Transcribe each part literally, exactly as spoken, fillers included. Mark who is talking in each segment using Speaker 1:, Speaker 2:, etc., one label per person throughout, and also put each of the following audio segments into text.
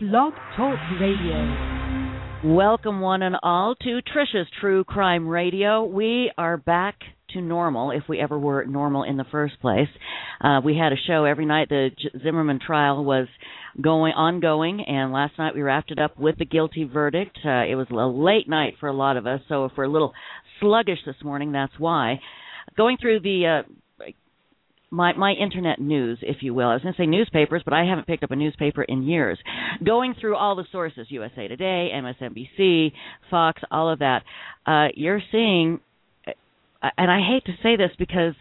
Speaker 1: Blog Talk Radio.
Speaker 2: Welcome one and all to Trisha's True Crime Radio. We are back to normal, if we ever were normal in the first place. Uh, we had a show every night. The J- Zimmerman trial was going ongoing, and last night we wrapped it up with the guilty verdict. Uh, it was a late night for a lot of us, so if we're a little sluggish this morning, that's why. Going through the... Uh, My my internet news, if you will. I was going to say newspapers, but I haven't picked up a newspaper in years. Going through all the sources, U S A Today, M S N B C, Fox, all of that, uh, you're seeing, and I hate to say this because,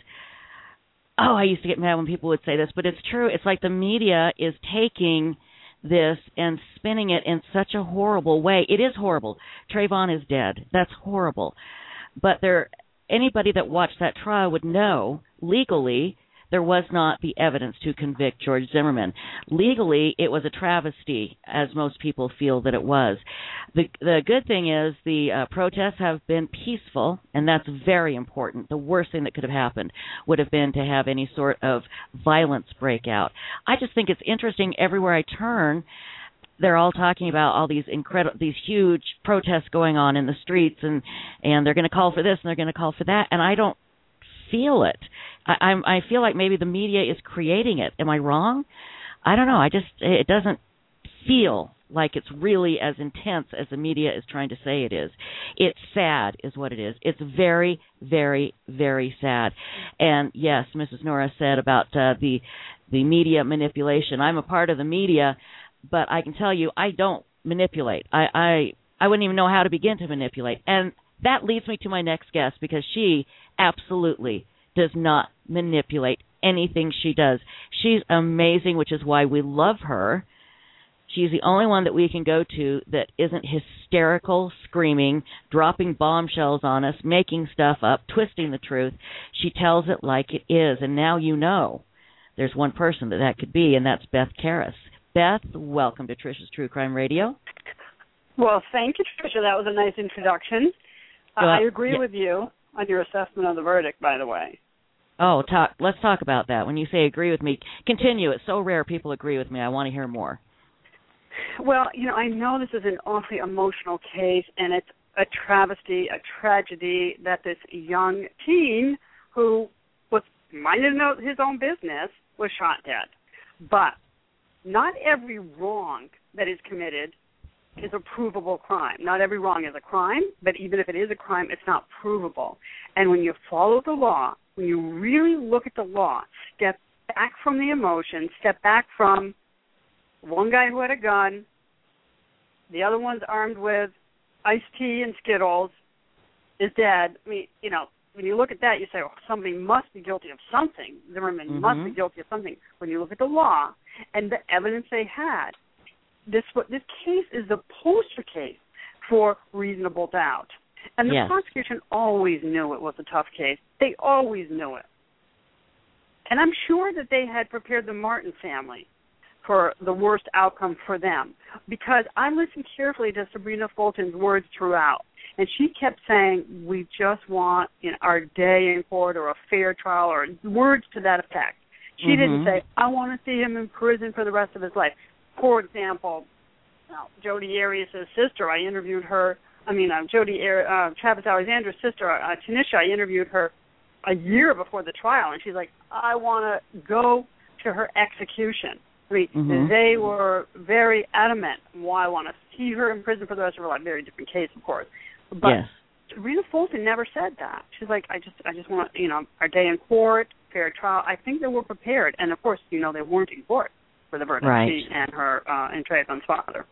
Speaker 2: oh, I used to get mad when people would say this, but it's true. It's like the media is taking this and spinning it in such a horrible way. It is horrible. Trayvon is dead. That's horrible. But there, anybody that watched that trial would know legally there was not the evidence to convict George Zimmerman. Legally, it was a travesty, as most people feel that it was. The the good thing is the uh, protests have been peaceful, and that's very important. The worst thing that could have happened would have been to have any sort of violence break out. I just think it's interesting everywhere I turn, they're all talking about all these incredible, these huge protests going on in the streets, and, and they're going to call for this and they're going to call for that, and I don't feel it. I, I'm, I feel like maybe the media is creating it. Am I wrong? I don't know. I just, it doesn't feel like it's really as intense as the media is trying to say it is. It's sad is what it is. It's very, very, very sad. And yes, Missus Nora said about uh, the the media manipulation. I'm a part of the media, but I can tell you I don't manipulate. I, I, I wouldn't even know how to begin to manipulate. And that leads me to my next guest, because she absolutely does not manipulate anything she does. She's amazing, which is why we love her. She's the only one that we can go to that isn't hysterical, screaming, dropping bombshells on us, making stuff up, twisting the truth. She tells it like it is, and now you know there's one person that that could be, and that's Beth Karas. Beth, welcome to Trisha's True Crime Radio.
Speaker 3: Well, thank you, Trisha. That was a nice introduction. Uh, I agree
Speaker 2: yeah.
Speaker 3: with you on your assessment of the verdict, by the way.
Speaker 2: Oh, talk, let's talk about that. When you say agree with me, continue. It's so rare people agree with me. I want to hear more.
Speaker 3: Well, you know, I know this is an awfully emotional case, and it's a travesty, a tragedy that this young teen who was minding his own business was shot dead. But not every wrong that is committed is a provable crime. Not every wrong is a crime, but even if it is a crime, it's not provable. And when you follow the law, when you really look at the law, step back from the emotions, step back from one guy who had a gun, the other one's armed with iced tea and Skittles, is dead. I mean, you know, when you look at that, you say, oh, somebody must be guilty of something. Zimmerman mm-hmm. must be guilty of something. When you look at the law and the evidence they had, This this case is the poster case for reasonable doubt. And the
Speaker 2: yes.
Speaker 3: prosecution always knew it was a tough case. They always knew it. And I'm sure that they had prepared the Martin family for the worst outcome for them, because I listened carefully to Sabrina Fulton's words throughout. And she kept saying, we just want you know, our day in court or a fair trial, or words to that effect. She mm-hmm. didn't say, I want to see him in prison for the rest of his life. For example, now, Jodi Arias' sister, I interviewed her, I mean, uh, Jodi, uh, Travis Alexander's sister, uh, Tanisha, I interviewed her a year before the trial, and she's like, I want to go to her execution. I mean, mm-hmm. they were very adamant, well, I want to see her in prison for the rest of her life. Very different case, of course. But
Speaker 2: yes.
Speaker 3: Sabrina Fulton never said that. She's like, I just I just want, you know, our day in court, fair trial. I think they were prepared. And, of course, you know, they weren't in court for the verdict,
Speaker 2: right.
Speaker 3: she and her uh, and Trayvon's father.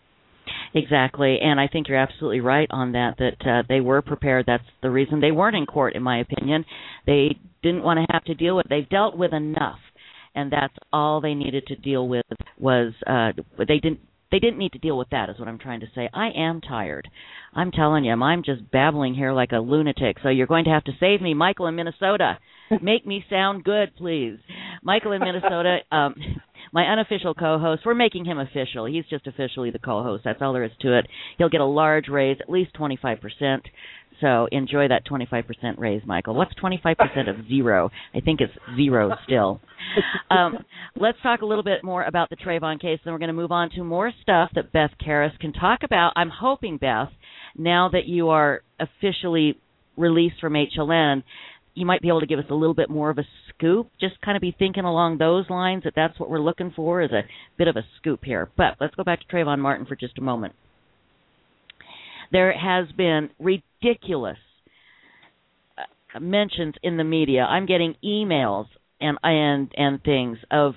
Speaker 2: Exactly, and I think you're absolutely right on that, that uh, they were prepared. That's the reason they weren't in court, in my opinion. They didn't want to have to deal with it. They've dealt with enough, and that's all they needed to deal with was uh, they didn't they didn't need to deal with that, is what I'm trying to say. I am tired. I'm telling you, I'm just babbling here like a lunatic, so you're going to have to save me. Michael in Minnesota, Make me sound good, please. Michael in Minnesota, um, my unofficial co-host. We're making him official. He's just officially the co-host. That's all there is to it. He'll get a large raise, at least twenty-five percent. So enjoy that twenty-five percent raise, Michael. What's twenty-five percent of zero? I think it's zero still. Um, let's talk a little bit more about the Trayvon case, then we're going to move on to more stuff that Beth Karas can talk about. I'm hoping, Beth, now that you are officially released from H L N, you might be able to give us a little bit more of a scoop, just kind of be thinking along those lines, that that's what we're looking for, is a bit of a scoop here. But let's go back to Trayvon Martin for just a moment. There has been ridiculous uh, mentions in the media. I'm getting emails and and and things of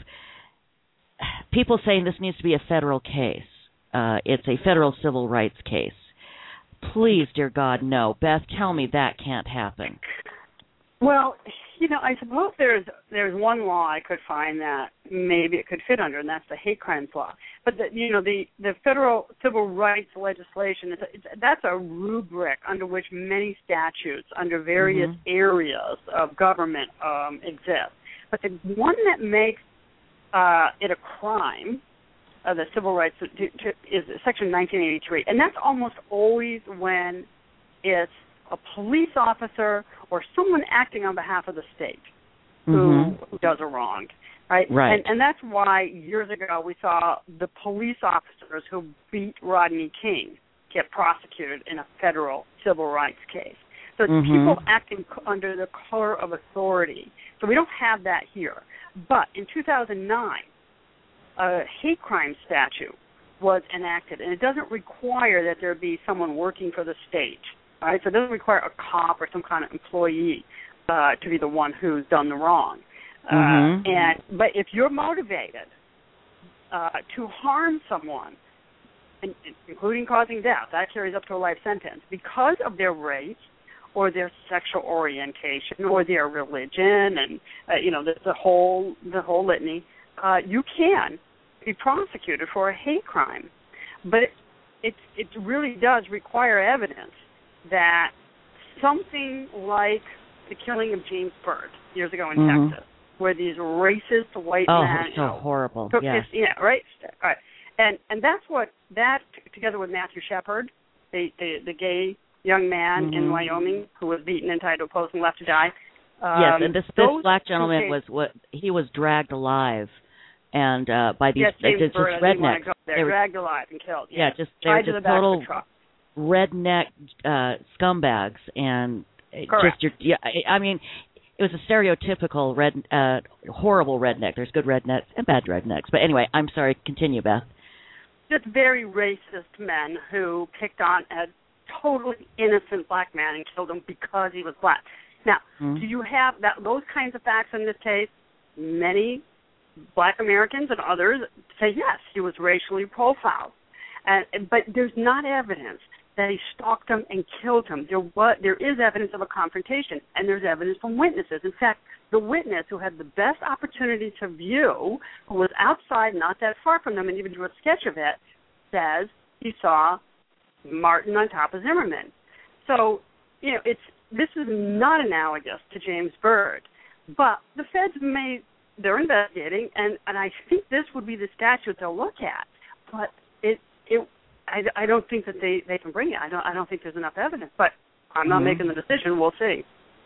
Speaker 2: people saying this needs to be a federal case. Uh, it's a federal civil rights case. Please, dear God, no. Beth, tell me that can't happen.
Speaker 3: Well, you know, I suppose there's there's one law I could find that maybe it could fit under, and that's the hate crimes law. But the, you know, the the federal civil rights legislation, it's a, it's, that's a rubric under which many statutes under various mm-hmm. areas of government um, exist. But the one that makes uh, it a crime, uh, the civil rights, to, to, is Section nineteen eighty-three, and that's almost always when it's a police officer or someone acting on behalf of the state who, mm-hmm. who does a wrong, right?
Speaker 2: Right.
Speaker 3: And, and that's why years ago we saw the police officers who beat Rodney King get prosecuted in a federal civil rights case. So it's mm-hmm. people acting under the color of authority. So we don't have that here. But in two thousand nine, a hate crime statute was enacted, and it doesn't require that there be someone working for the state. Right, so it doesn't require a cop or some kind of employee uh, to be the one who's done the wrong. Uh, mm-hmm. And but if you're motivated uh, to harm someone, and, including causing death, that carries up to a life sentence because of their race or their sexual orientation or their religion, and uh, you know the, the whole the whole litany. Uh, you can be prosecuted for a hate crime, but it it, it really does require evidence that something like the killing of James Byrd years ago in mm-hmm. Texas, where these racist white
Speaker 2: oh,
Speaker 3: men,
Speaker 2: so
Speaker 3: you know,
Speaker 2: horrible,
Speaker 3: took
Speaker 2: yeah,
Speaker 3: his, yeah, right, all right, and and that's what that t- together with Matthew Shepard, the the, the gay young man mm-hmm. in Wyoming who was beaten and tied to a post and left to die. Um,
Speaker 2: yes, and this this black gentleman was what he was dragged alive, and uh, by these
Speaker 3: yes, James
Speaker 2: just,
Speaker 3: Byrd,
Speaker 2: just rednecks,
Speaker 3: go there,
Speaker 2: they were
Speaker 3: dragged alive and killed.
Speaker 2: Yeah,
Speaker 3: yes.
Speaker 2: just they were
Speaker 3: tied to
Speaker 2: just
Speaker 3: the back
Speaker 2: total.
Speaker 3: of the truck.
Speaker 2: redneck uh, scumbags, and
Speaker 3: Correct.
Speaker 2: just your, yeah, I mean, it was a stereotypical red, uh, horrible redneck. There's good rednecks and bad rednecks. But anyway, I'm sorry. Continue, Beth.
Speaker 3: Just very racist men who picked on a totally innocent black man and killed him because he was black. Now, mm-hmm. do you have that those kinds of facts in this case? Many black Americans and others say yes, he was racially profiled, and but there's not evidence that he stalked him and killed him. There was, there is evidence of a confrontation, and there's evidence from witnesses. In fact, the witness who had the best opportunity to view, who was outside, not that far from them, and even drew a sketch of it, says he saw Martin on top of Zimmerman. So, you know, it's this is not analogous to James Byrd, but the feds may, they're investigating, and, and I think this would be the statute they'll look at, but it it. I, I don't think that they, they can bring it. I don't I don't think there's enough evidence. But I'm not mm-hmm. making the decision. We'll see.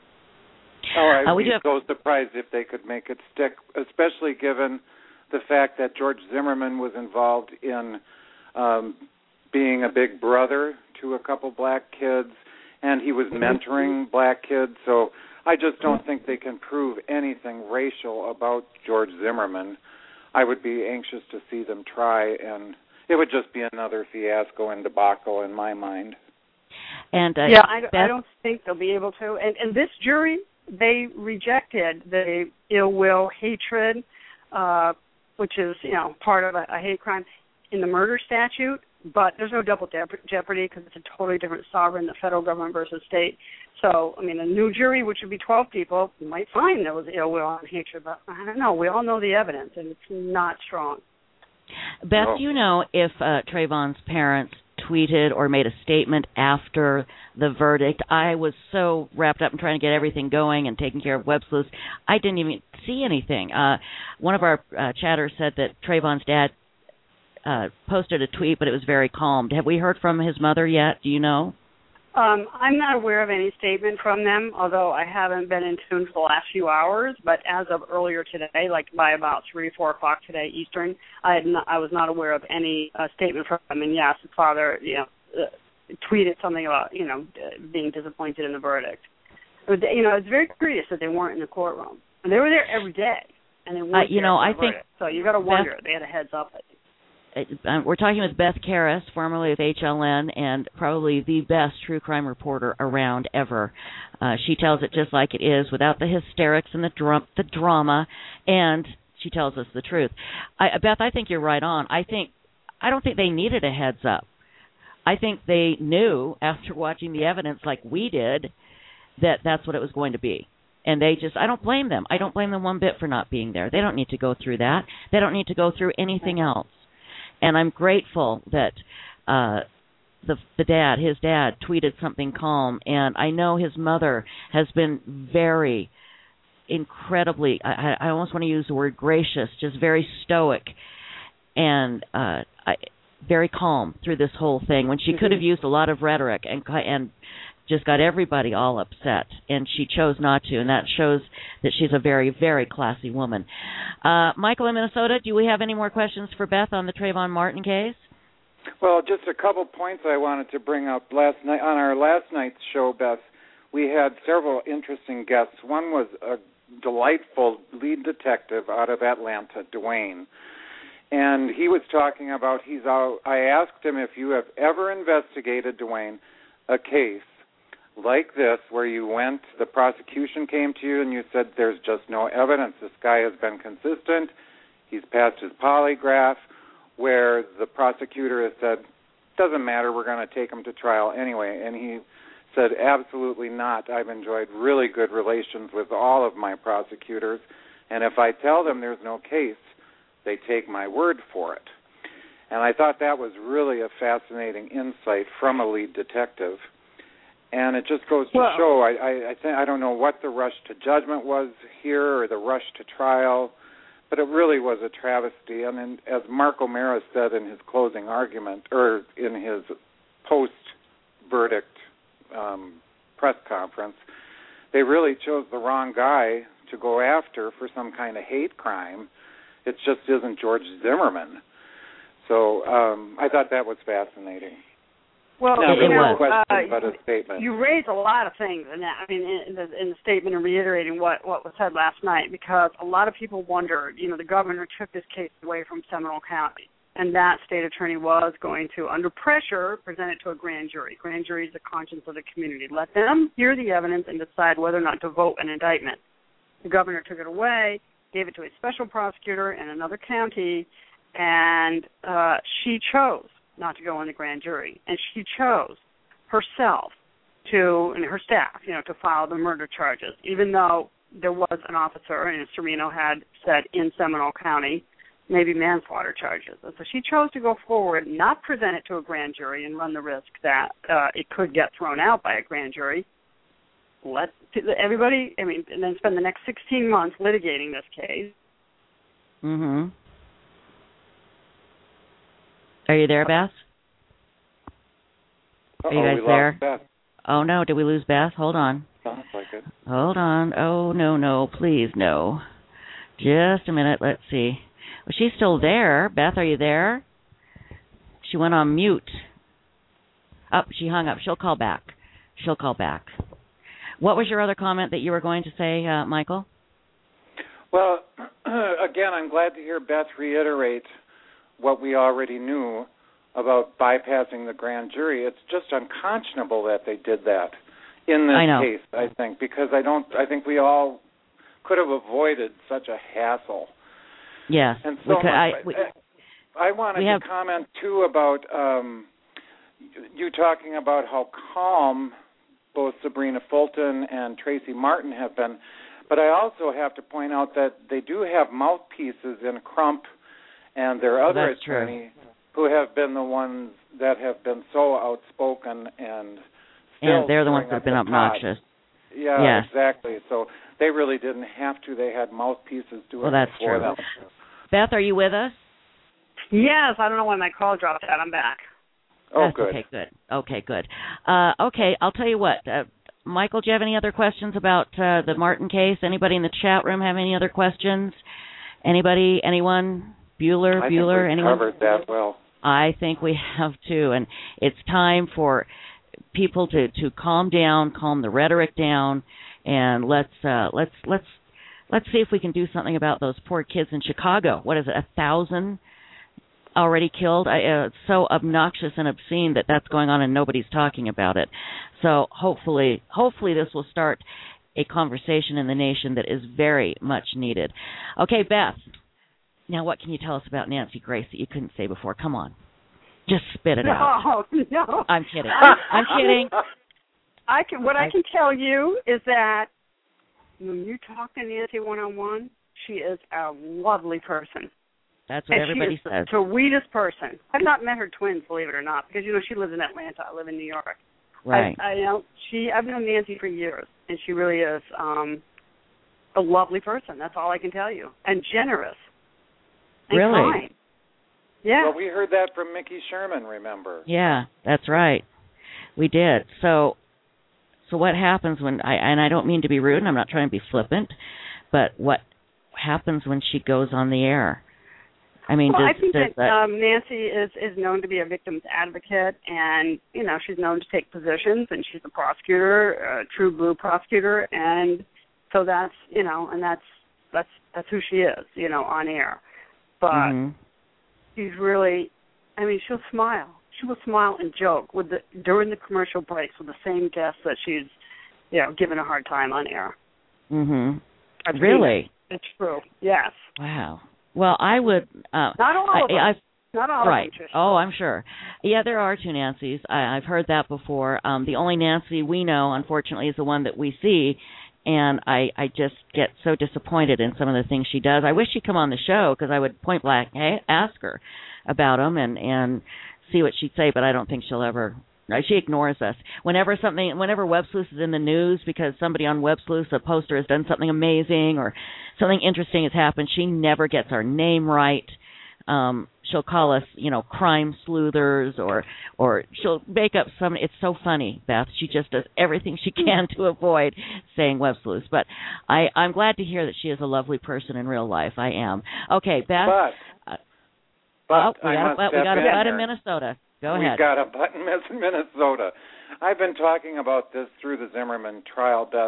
Speaker 4: Oh, I'd
Speaker 2: uh,
Speaker 4: be so surprised if they could make it stick, especially given the fact that George Zimmerman was involved in um, being a big brother to a couple black kids, and he was mentoring black kids. So I just don't think they can prove anything racial about George Zimmerman. I would be anxious to see them try, and it would just be another fiasco and debacle in my mind.
Speaker 2: And uh,
Speaker 3: yeah, I,
Speaker 2: Beth,
Speaker 3: I don't think they'll be able to. And, and this jury, they rejected the ill will, hatred, uh, which is, you know, part of a, a hate crime in the murder statute. But there's no double jeopardy because it's a totally different sovereign, the federal government versus state. So, I mean, a new jury, which would be twelve people, might find there was ill will and hatred. But I don't know. We all know the evidence, and it's not strong.
Speaker 2: Beth, do you know if uh, Trayvon's parents tweeted or made a statement after the verdict. I was so wrapped up in trying to get everything going and taking care of web sleuths, I didn't even see anything. Uh, one of our uh, chatters said that Trayvon's dad uh, posted a tweet, but it was very calm. Have we heard from his mother yet? Do you know?
Speaker 3: Um, I'm not aware of any statement from them, although I haven't been in tune for the last few hours. But as of earlier today, like by about three, four o'clock today Eastern, I had not, I was not aware of any uh, statement from them. And yes, his father, you know, uh, tweeted something about, you know, being disappointed in the verdict. But, you know, it's very curious that they weren't in the courtroom. And they were there every day, and they weren't.
Speaker 2: Uh, you know, I think
Speaker 3: so. You got to wonder. They had a heads up. I think.
Speaker 2: We're talking with Beth Karas, formerly with H L N, and probably the best true crime reporter around ever. Uh, she tells it just like it is, without the hysterics and the, drum, the drama, and she tells us the truth. I, Beth, I think you're right on. I think I don't think they needed a heads up. I think they knew after watching the evidence, like we did, that that's what it was going to be. And they just, I don't blame them. I don't blame them one bit for not being there. They don't need to go through that. They don't need to go through anything else. And I'm grateful that uh, the the dad, his dad, tweeted something calm. And I know his mother has been very, incredibly, I, I almost want to use the word gracious, just very stoic and uh, I, very calm through this whole thing, when she mm-hmm. could have used a lot of rhetoric and and just got everybody all upset, and she chose not to, and that shows that she's a very, very classy woman. Uh, Michael in Minnesota, do we have any more questions for Beth on the Trayvon Martin case?
Speaker 4: Well, just a couple points I wanted to bring up. Last night on our last night's show, Beth, we had several interesting guests. One was a delightful lead detective out of Atlanta, Dwayne, and he was talking about, he's out, I asked him if you have ever investigated, Dwayne, a case like this, where you went, the prosecution came to you and you said there's just no evidence. This guy has been consistent. He's passed his polygraph, where the prosecutor has said, doesn't matter, we're going to take him to trial anyway. And he said, absolutely not. I've enjoyed really good relations with all of my prosecutors, and if I tell them there's no case, they take my word for it. And I thought that was really a fascinating insight from a lead detective. And it just goes to well, show, I, I, I, think, I don't know what the rush to judgment was here or the rush to trial, but it really was a travesty. And then, as Mark O'Mara said in his closing argument, or in his post-verdict um, press conference, they really chose the wrong guy to go after for some kind of hate crime. It just isn't George Zimmerman. So um, I thought that was fascinating.
Speaker 3: Well,
Speaker 4: Not
Speaker 3: you
Speaker 4: really
Speaker 3: know,
Speaker 4: a question,
Speaker 3: uh,
Speaker 4: but a statement.
Speaker 3: You raised a lot of things in that. I mean, in the, in the statement and reiterating what, what was said last night, because a lot of people wondered, you know, the governor took this case away from Seminole County, and that state attorney was going to, under pressure, present it to a grand jury. Grand jury is the conscience of the community. Let them hear the evidence and decide whether or not to vote an indictment. The governor took it away, gave it to a special prosecutor in another county, and uh, she chose not to go in the grand jury. And she chose herself to, and her staff, you know, to file the murder charges, even though there was an officer, and Serino had said in Seminole County, maybe manslaughter charges. And so she chose to go forward, not present it to a grand jury and run the risk that uh, it could get thrown out by a grand jury. Let everybody, I mean, and then spend the next sixteen months litigating this case.
Speaker 2: Mm-hmm. Are you there, Beth?
Speaker 4: Uh-oh,
Speaker 2: Are you guys
Speaker 4: we
Speaker 2: there?
Speaker 4: Lost Beth.
Speaker 2: Oh, no. Did we lose Beth? Hold on.
Speaker 4: Sounds like it.
Speaker 2: Hold on. Oh, no, no. Please, no. Just a minute. Let's see. Well, she's still there. Beth, are you there? She went on mute. Oh, she hung up. She'll call back. She'll call back. What was your other comment that you were going to say, uh, Michael?
Speaker 4: Well, again, I'm glad to hear Beth reiterate what we already knew about bypassing the grand jury. It's just unconscionable that they did that in this
Speaker 2: I know.
Speaker 4: case, I think, because I don't. I think we all could have avoided such a hassle.
Speaker 2: Yes.
Speaker 4: And so
Speaker 2: we could, I, we,
Speaker 4: I wanted
Speaker 2: we
Speaker 4: to
Speaker 2: have,
Speaker 4: comment, too, about um, you talking about how calm both Sabrina Fulton and Tracy Martin have been. But I also have to point out that they do have mouthpieces in Crump and their other
Speaker 2: That's
Speaker 4: attorney
Speaker 2: true.
Speaker 4: who have been the ones that have been so outspoken and still
Speaker 2: and they're the ones that have been
Speaker 4: the
Speaker 2: obnoxious.
Speaker 4: Pot. Yeah,
Speaker 2: yes.
Speaker 4: exactly. So they really didn't have to. They had mouthpieces doing
Speaker 2: well, that's
Speaker 4: it for
Speaker 2: true.
Speaker 4: them.
Speaker 2: Beth, are you with us?
Speaker 3: Yes, I don't know why my call dropped out. I'm back.
Speaker 4: Oh,
Speaker 2: That's
Speaker 4: good.
Speaker 2: Okay, good. Okay, good. Uh, okay, I'll tell you what. Uh, Michael, do you have any other questions about uh, the Martin case? Anybody in the chat room have any other questions? Anybody? Anyone? Bueller?
Speaker 4: I
Speaker 2: Bueller?
Speaker 4: think we
Speaker 2: anyone?
Speaker 4: covered that well.
Speaker 2: I think we have too, and it's time for people to, to calm down, calm the rhetoric down, and let's uh, let's let's let's see if we can do something about those poor kids in Chicago. What is it? A thousand already killed? I, uh, it's so obnoxious and obscene that that's going on and nobody's talking about it. So hopefully, hopefully this will start a conversation in the nation that is very much needed. Okay, Beth. Now, what can you tell us about Nancy Grace that you couldn't say before? Come on. Just spit it
Speaker 3: no,
Speaker 2: out.
Speaker 3: No,
Speaker 2: I'm kidding. I'm kidding.
Speaker 3: I can. What I can tell you is that when you talk to Nancy one-on-one, she is a lovely person.
Speaker 2: That's what
Speaker 3: and
Speaker 2: everybody
Speaker 3: she is
Speaker 2: says.
Speaker 3: the sweetest person. I've not met her twins, believe it or not, because, you know, she lives in Atlanta. I live in New York.
Speaker 2: Right.
Speaker 3: I, I know she. I've known Nancy for years, and she really is um, a lovely person. That's all I can tell you, and generous. And
Speaker 2: really?
Speaker 3: kind. Yeah.
Speaker 4: Well, we heard that from Mickey Sherman, remember?
Speaker 2: Yeah, that's right. We did. So, so what happens when I and I don't mean to be rude, and I'm not trying to be flippant, but what happens when she goes on the air? I mean,
Speaker 3: well,
Speaker 2: does,
Speaker 3: I think
Speaker 2: does
Speaker 3: that, that um, Nancy is, is known to be a victim's advocate, and, you know, she's known to take positions, and she's a prosecutor, a true blue prosecutor, and so that's, you know, and that's that's that's who she is, you know, on air. But
Speaker 2: mm-hmm.
Speaker 3: she's really, I mean, she'll smile. She will smile and joke with the during the commercial breaks with the same guests that she's, you know, given a hard time on air.
Speaker 2: Mm-hmm.
Speaker 3: I've
Speaker 2: really?
Speaker 3: It. It's true. Yes.
Speaker 2: Wow. Well, I would. Uh,
Speaker 3: Not all of them.
Speaker 2: I, I've,
Speaker 3: Not all
Speaker 2: right.
Speaker 3: of them. Trish.
Speaker 2: Oh, I'm sure. Yeah, there are two Nancys. I, I've heard that before. Um, the only Nancy we know, unfortunately, is the one that we see. And I, I just get so disappointed in some of the things she does. I wish she'd come on the show because I would point blank hey, ask her about them and, and see what she'd say, but I don't think she'll ever. She ignores us. Whenever something, whenever Web Sleuth is in the news because somebody on Web Sleuth, a poster, has done something amazing or something interesting has happened, she never gets our name right. Um, she'll call us, you know, crime sleuthers, or or she'll make up some. It's so funny, Beth. She just does everything she can to avoid saying Web Sleuths. But I, I'm glad to hear that she is a lovely person in real life. I am. Okay, Beth.
Speaker 4: But,
Speaker 2: uh,
Speaker 4: but
Speaker 2: oh, we
Speaker 4: I
Speaker 2: got
Speaker 4: must
Speaker 2: a, we got a
Speaker 4: step
Speaker 2: butt
Speaker 4: in
Speaker 2: in
Speaker 4: here.
Speaker 2: Minnesota. Go
Speaker 4: We've
Speaker 2: ahead.
Speaker 4: got a butt in Minnesota. I've been talking about this through the Zimmerman trial, Beth.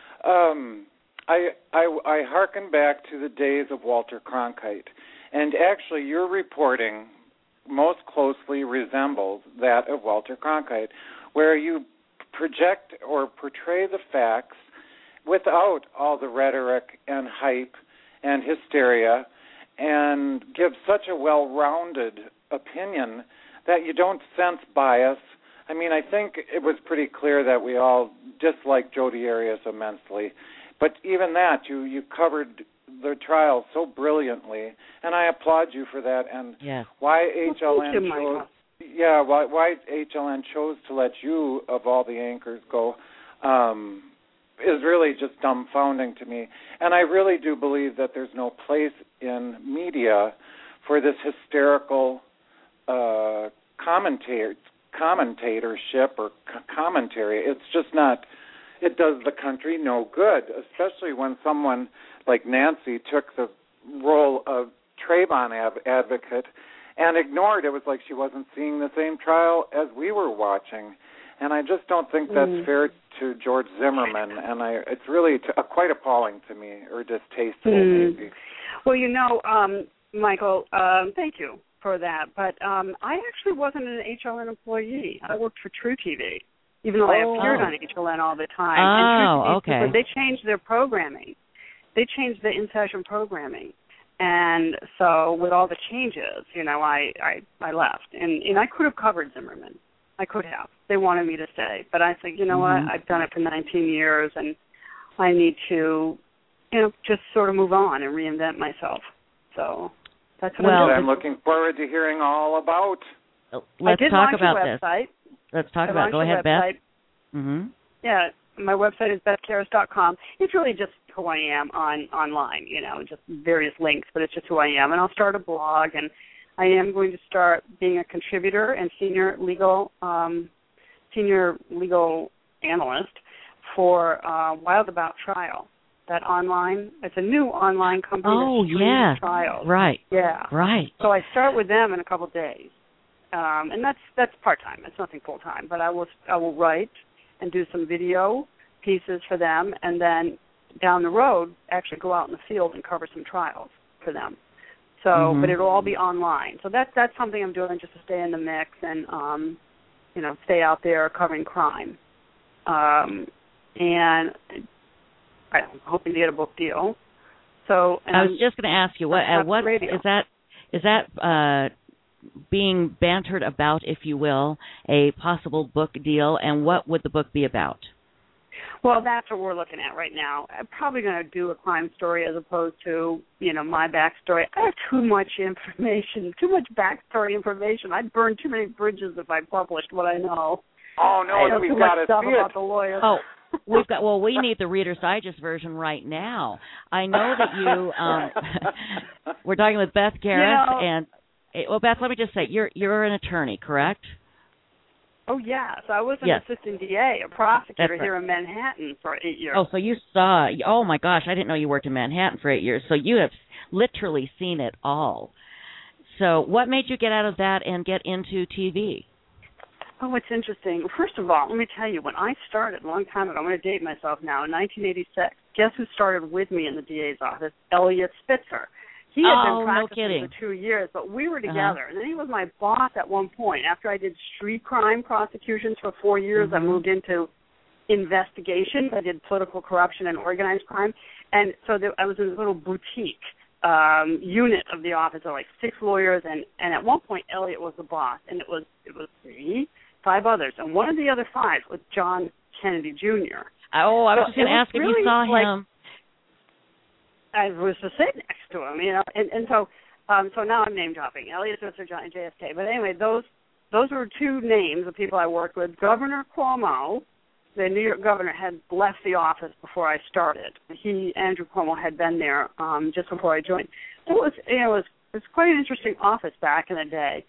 Speaker 4: Um, I, I, I hearken back to the days of Walter Cronkite. And actually, your reporting most closely resembles that of Walter Cronkite, where you project or portray the facts without all the rhetoric and hype and hysteria, and give such a well-rounded opinion that you don't sense bias. I mean, I think it was pretty clear that we all dislike Jodi Arias immensely, but even that, you, you covered the trial so brilliantly, and I applaud you for that. And
Speaker 2: yes.
Speaker 4: why H L N
Speaker 3: well, you,
Speaker 4: chose, yeah, why, why H L N chose to let you, of all the anchors, go, um, is really just dumbfounding to me. And I really do believe that there's no place in media for this hysterical uh, commentator, commentatorship or c- commentary. It's just not. It does the country no good, especially when someone like Nancy took the role of Trayvon ab- advocate and ignored. It was like she wasn't seeing the same trial as we were watching. And I just don't think that's mm. fair to George Zimmerman. And I, it's really t- uh, quite appalling to me, or distasteful mm. maybe.
Speaker 3: Well, you know, um, Michael, um, thank you for that. But um, I actually wasn't an H L N employee. I worked for True T V. Even though oh. I appeared on H L N all the time.
Speaker 2: Oh,
Speaker 3: and True T V,
Speaker 2: okay.
Speaker 3: They changed their programming. They changed the in-session programming. And so with all the changes, you know, I, I, I left. And, and I could have covered Zimmerman. I could have. They wanted me to stay. But I think, you know mm-hmm. what, I've done it for nineteen years, and I need to, you know, just sort of move on and reinvent myself. So that's what
Speaker 2: well,
Speaker 3: I'm doing.
Speaker 4: I'm looking forward to hearing all about
Speaker 2: Let's
Speaker 3: I did
Speaker 2: talk
Speaker 3: launch
Speaker 2: about
Speaker 3: a website.
Speaker 2: this. Let's talk
Speaker 3: I
Speaker 2: about it. Go ahead,
Speaker 3: website.
Speaker 2: Beth. Mm-hmm.
Speaker 3: Yeah, my website is beth karas dot com. It's really just who I am on online, you know, just various links, but it's just who I am. And I'll start a blog, and I am going to start being a contributor and senior legal um, senior legal analyst for uh, Wild About Trial. That online, it's a new online company
Speaker 2: oh,
Speaker 3: that streams
Speaker 2: yeah.
Speaker 3: trials.
Speaker 2: Right.
Speaker 3: Yeah.
Speaker 2: Right.
Speaker 3: So I start with them in a couple of days. Um, and that's that's part-time. It's nothing full-time. But I will I will write and do some video pieces for them, and then down the road actually go out in the field and cover some trials for them. So,
Speaker 2: mm-hmm.
Speaker 3: but it'll all be online. So that's that's something I'm doing just to stay in the mix and, um, you know, stay out there covering crime. Um, and I'm hoping to get a book deal. So and
Speaker 2: I was
Speaker 3: I'm,
Speaker 2: just going to ask you, what uh, what
Speaker 3: radio.
Speaker 2: is that? Is that uh, being bantered about, if you will, a possible book deal, and what would the book be about?
Speaker 3: Well, that's what we're looking at right now. I'm probably going to do a crime story as opposed to, you know, my backstory. I have too much information, too much backstory information. I'd burn too many bridges if I published what I know.
Speaker 4: Oh,
Speaker 3: I
Speaker 4: no,
Speaker 3: know
Speaker 4: we've
Speaker 3: too
Speaker 4: got
Speaker 3: much
Speaker 4: to
Speaker 3: stuff
Speaker 4: see
Speaker 3: about
Speaker 4: it.
Speaker 3: the lawyer.
Speaker 2: Oh, we've got. Well, we need the Reader's Digest version right now. I know that you. Um, we're talking with Beth Karas,
Speaker 3: you know,
Speaker 2: and well, Beth, let me just say, you're you're an attorney, correct?
Speaker 3: Oh, yes. I was an
Speaker 2: yes.
Speaker 3: assistant D A, a prosecutor
Speaker 2: right.
Speaker 3: here in Manhattan for eight years.
Speaker 2: Oh, so you saw, oh, my gosh, I didn't know you worked in Manhattan for eight years. So you have literally seen it all. So what made you get out of that and get into T V?
Speaker 3: Oh, it's interesting. First of all, let me tell you, when I started a long time ago, I'm going to date myself now, in nineteen eighty-six, guess who started with me in the D A's office? Elliot Spitzer. He had
Speaker 2: oh,
Speaker 3: been practicing
Speaker 2: no
Speaker 3: for two years, but we were together.
Speaker 2: Uh-huh.
Speaker 3: And then he was my boss at one point. After I did street crime prosecutions for four years, mm-hmm. I moved into investigations. I did political corruption and organized crime. And so there, I was in this little boutique um, unit of the office of like six lawyers. And, and at one point, Elliot was the boss. And it was it was me, five others. And one of the other five was John Kennedy Junior
Speaker 2: Oh, I was
Speaker 3: so
Speaker 2: just going to ask
Speaker 3: really
Speaker 2: if you saw
Speaker 3: like,
Speaker 2: him.
Speaker 3: I was to sit next to him, you know, and, and so um, so now I'm name dropping Elliot Spitzer, John, J F K. But anyway, those those were two names of people I worked with. Governor Cuomo, the New York governor, had left the office before I started. He, Andrew Cuomo, had been there um, just before I joined. It was, you know, it was it was quite an interesting office back in the day.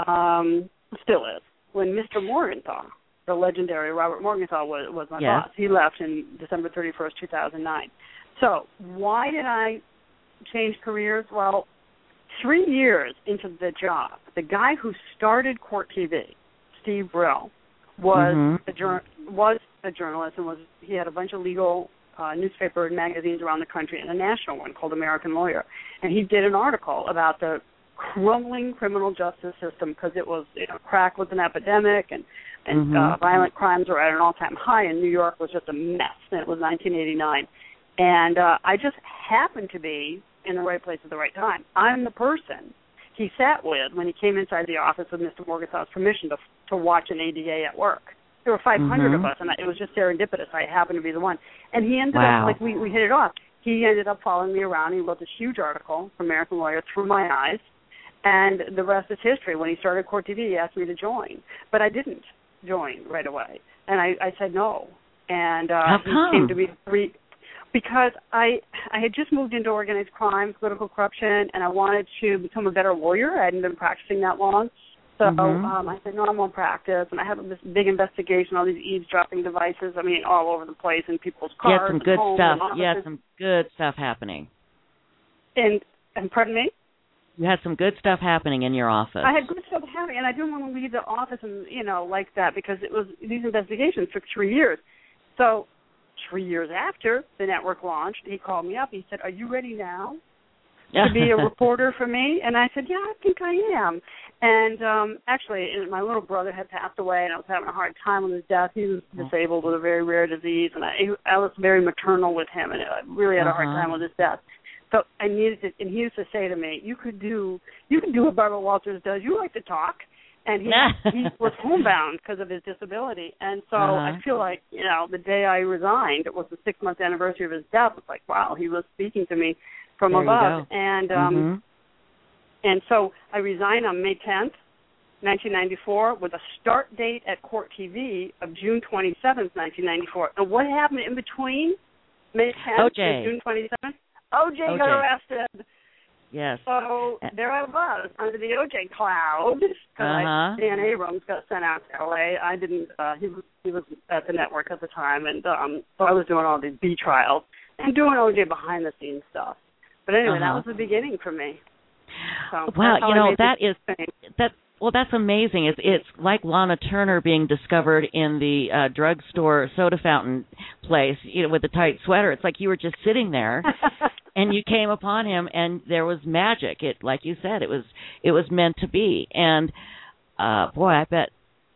Speaker 3: Um, still is. When Mister Morgenthau, the legendary Robert Morgenthau, was was my
Speaker 2: yes.
Speaker 3: boss. He left in December thirty-first, two thousand nine. So why did I change careers? Well, three years into the job, the guy who started Court T V, Steve Brill, was
Speaker 2: mm-hmm.
Speaker 3: a jur- was a journalist and was he had a bunch of legal uh, newspaper and magazines around the country and a national one called American Lawyer, and he did an article about the crumbling criminal justice system because it was, you know, crack was an epidemic and and
Speaker 2: mm-hmm.
Speaker 3: uh, violent crimes were at an all-time high, and New York was just a mess. And it was nineteen eighty-nine. And uh, I just happened to be in the right place at the right time. I'm the person he sat with when he came inside the office with Mister Morgenthau's permission to to watch an A D A at work. There were five hundred
Speaker 2: mm-hmm.
Speaker 3: of us, and it was just serendipitous. I happened to be the one. And he ended
Speaker 2: wow.
Speaker 3: up, like, we, we hit it off. He ended up following me around. He wrote this huge article for American Lawyer through my eyes, and the rest is history. When he started Court T V, he asked me to join, but I didn't join right away. And I, I said no. And uh,
Speaker 2: How
Speaker 3: he
Speaker 2: come?
Speaker 3: came to me three... Because I I had just moved into organized crime, political corruption, and I wanted to become a better lawyer. I hadn't been practicing that long. So
Speaker 2: mm-hmm.
Speaker 3: um, I said, no, I won't practice. And I have this big investigation, all these eavesdropping devices, I mean, all over the place in people's cars.
Speaker 2: You had some
Speaker 3: and
Speaker 2: good
Speaker 3: homes
Speaker 2: stuff.
Speaker 3: and
Speaker 2: You had
Speaker 3: offices.
Speaker 2: some good stuff happening.
Speaker 3: And, and pardon me?
Speaker 2: You had some good stuff happening in your office.
Speaker 3: I had good stuff happening, and I didn't want to leave the office and, you know, like that because it was these investigations took three years. So three years after the network launched, he called me up. He said, are you ready now to be a reporter for me? And I said, yeah, I think I am. And um, actually, my little brother had passed away, and I was having a hard time with his death. He was disabled with a very rare disease, and I, I was very maternal with him, and I really had a hard
Speaker 2: uh-huh.
Speaker 3: time with his death. So I needed to, and he used to say to me, you could do you could do what Barbara Walters does. You like to talk. And he he was homebound because of his disability. And so
Speaker 2: uh-huh.
Speaker 3: I feel like, you know, the day I resigned, it was the six-month anniversary of his death. It's like, wow, he was speaking to me from
Speaker 2: there
Speaker 3: above.
Speaker 2: You go.
Speaker 3: And um,
Speaker 2: mm-hmm.
Speaker 3: and so I resigned on May tenth, nineteen ninety-four, with a start date at Court T V of June twenty-seventh, nineteen ninety-four. And what happened in between May tenth and June twenty-seventh? O J got arrested.
Speaker 2: Yes.
Speaker 3: So there I was under the O J cloud because
Speaker 2: uh-huh.
Speaker 3: Dan Abrams got sent out to L A. I didn't. Uh, he was he was at the network at the time, and um, so I was doing all these B trials and doing O J behind the scenes stuff. But anyway,
Speaker 2: uh-huh.
Speaker 3: that was the beginning for me. So
Speaker 2: wow, you know that is
Speaker 3: thing.
Speaker 2: that. Well, that's amazing. It's it's like Lana Turner being discovered in the uh, drugstore soda fountain place, you know, with the tight sweater. It's like you were just sitting there, and you came upon him, and there was magic. It, like you said, it was it was meant to be. And uh, boy, I bet.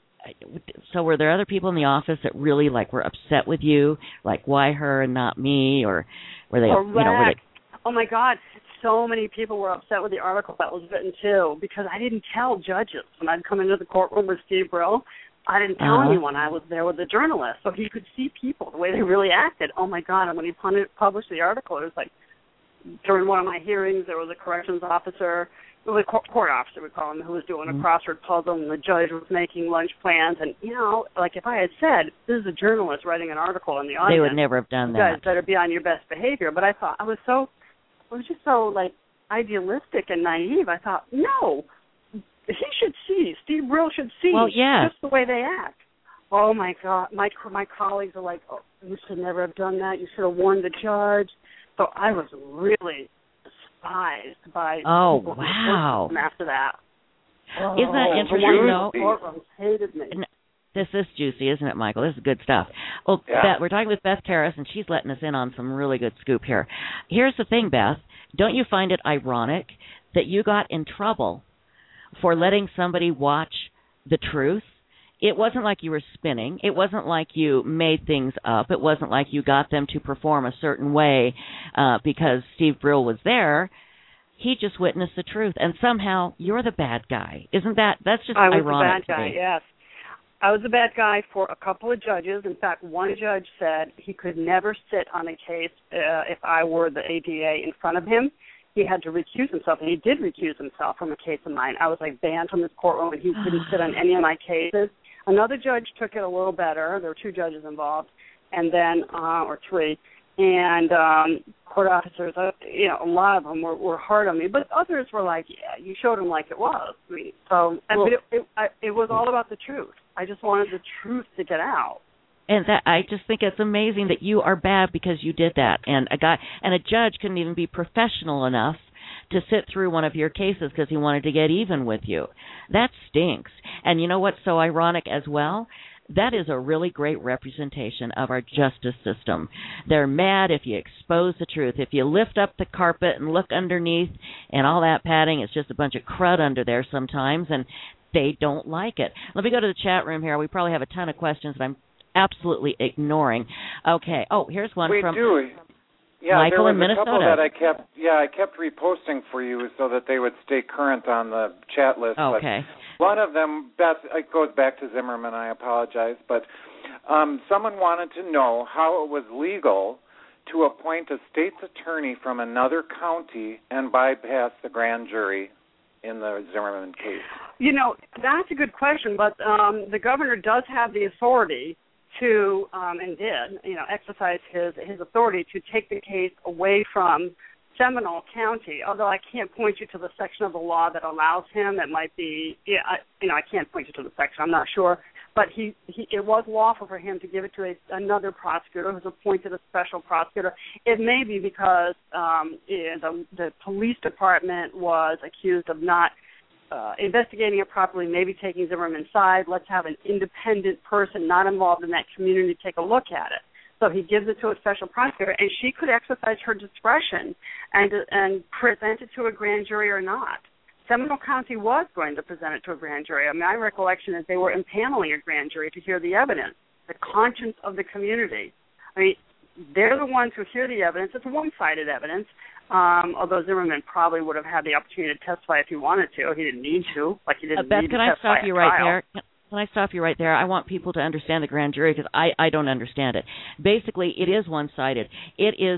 Speaker 2: So, were there other people in the office that really like were upset with you, like why her and not me, or were they,
Speaker 3: Correct.
Speaker 2: you know, were they?
Speaker 3: Oh my God. So many people were upset with the article that was written, too, because I didn't tell judges. When I'd come into the courtroom with Steve Brill, I didn't tell
Speaker 2: uh-huh.
Speaker 3: anyone. I was there with the journalist, so he could see people, the way they really acted. Oh, my God. And when he published the article, it was like during one of my hearings, there was a corrections officer, it was a court officer, we call him, who was doing
Speaker 2: mm-hmm.
Speaker 3: a crossword puzzle, and the judge was making lunch plans. And, you know, like if I had said, this is a journalist writing an article in the audience.
Speaker 2: They would never have done
Speaker 3: you
Speaker 2: that.
Speaker 3: guys better be on your best behavior. But I thought, I was so... It was just so, like, idealistic and naive. I thought, no, he should see. Steve Brill should see
Speaker 2: well, yes.
Speaker 3: just the way they act. Oh, my God. My my colleagues are like, oh, you should never have done that. You should have warned the judge. So I was really despised by
Speaker 2: oh,
Speaker 3: people
Speaker 2: wow.
Speaker 3: after that.
Speaker 2: Oh, Isn't that interesting, though?
Speaker 3: Courtrooms hated me.
Speaker 2: This is juicy, isn't it, Michael? This is good stuff. Well,
Speaker 4: yeah.
Speaker 2: Beth, we're talking with Beth Karas, and she's letting us in on some really good scoop here. Here's the thing, Beth. Don't you find it ironic that you got in trouble for letting somebody watch the truth? It wasn't like you were spinning. It wasn't like you made things up. It wasn't like you got them to perform a certain way uh, because Steve Brill was there. He just witnessed the truth, and somehow you're the bad guy. Isn't that? That's just
Speaker 3: I was
Speaker 2: ironic
Speaker 3: the bad guy,
Speaker 2: to me.
Speaker 3: yes. I was the bad guy for a couple of judges. In fact, one judge said he could never sit on a case uh, if I were the A D A in front of him. He had to recuse himself, and he did recuse himself from a case of mine. I was, like, banned from this courtroom, and he couldn't sit on any of my cases. Another judge took it a little better. There were two judges involved, and then, uh, or three. And um, court officers, uh, you know, a lot of them were, were hard on me, but others were like, yeah, you showed them like it was. I mean, so well, but it, it, I, it was all about the truth. I just wanted the truth to get out.
Speaker 2: And that I just think it's amazing that you are bad because you did that. And a guy and a judge couldn't even be professional enough to sit through one of your cases because he wanted to get even with you. That stinks. And you know what's so ironic as well? That is a really great representation of our justice system. They're mad if you expose the truth. If you lift up the carpet and look underneath and all that padding, it's just a bunch of crud under there sometimes, and they don't like it. Let me go to the chat room here. We probably have a ton of questions that I'm absolutely ignoring. Okay. Oh, here's one
Speaker 4: we
Speaker 2: from
Speaker 4: do. Yeah,
Speaker 2: Michael
Speaker 4: there was
Speaker 2: in Minnesota.
Speaker 4: A couple that I kept. Yeah, I kept reposting for you so that they would stay current on the chat list.
Speaker 2: Okay.
Speaker 4: But one of them, Beth, it goes back to Zimmerman. I apologize, but um, someone wanted to know how it was legal to appoint a state's attorney from another county and bypass the grand jury in the Zimmerman case.
Speaker 3: You know, that's a good question, but um, the governor does have the authority to, um, and did, you know, exercise his his authority to take the case away from Seminole County. Although I can't point you to the section of the law that allows him. It might be, yeah, I, you know, I can't point you to the section. I'm not sure, but he, he it was lawful for him to give it to a, another prosecutor who's appointed a special prosecutor. It may be because um, yeah, the the police department was accused of not Uh, investigating it properly, maybe taking Zimmerman's side. Let's have an independent person not involved in that community take a look at it. So he gives it to a special prosecutor, and she could exercise her discretion and and present it to a grand jury or not. Seminole County was going to present it to a grand jury. I mean, my recollection is they were impaneling a grand jury to hear the evidence, the conscience of the community. I mean, they're the ones who hear the evidence. It's one-sided evidence. Um, although Zimmerman probably would have had the opportunity to testify if he wanted to. He didn't need to, like he didn't
Speaker 2: uh, Beth,
Speaker 3: need
Speaker 2: can
Speaker 3: to
Speaker 2: I
Speaker 3: testify
Speaker 2: stop you
Speaker 3: at
Speaker 2: right
Speaker 3: trial.
Speaker 2: there? Can I stop you right there? I want people to understand the grand jury because I, I don't understand it. Basically, it is one-sided. It is the,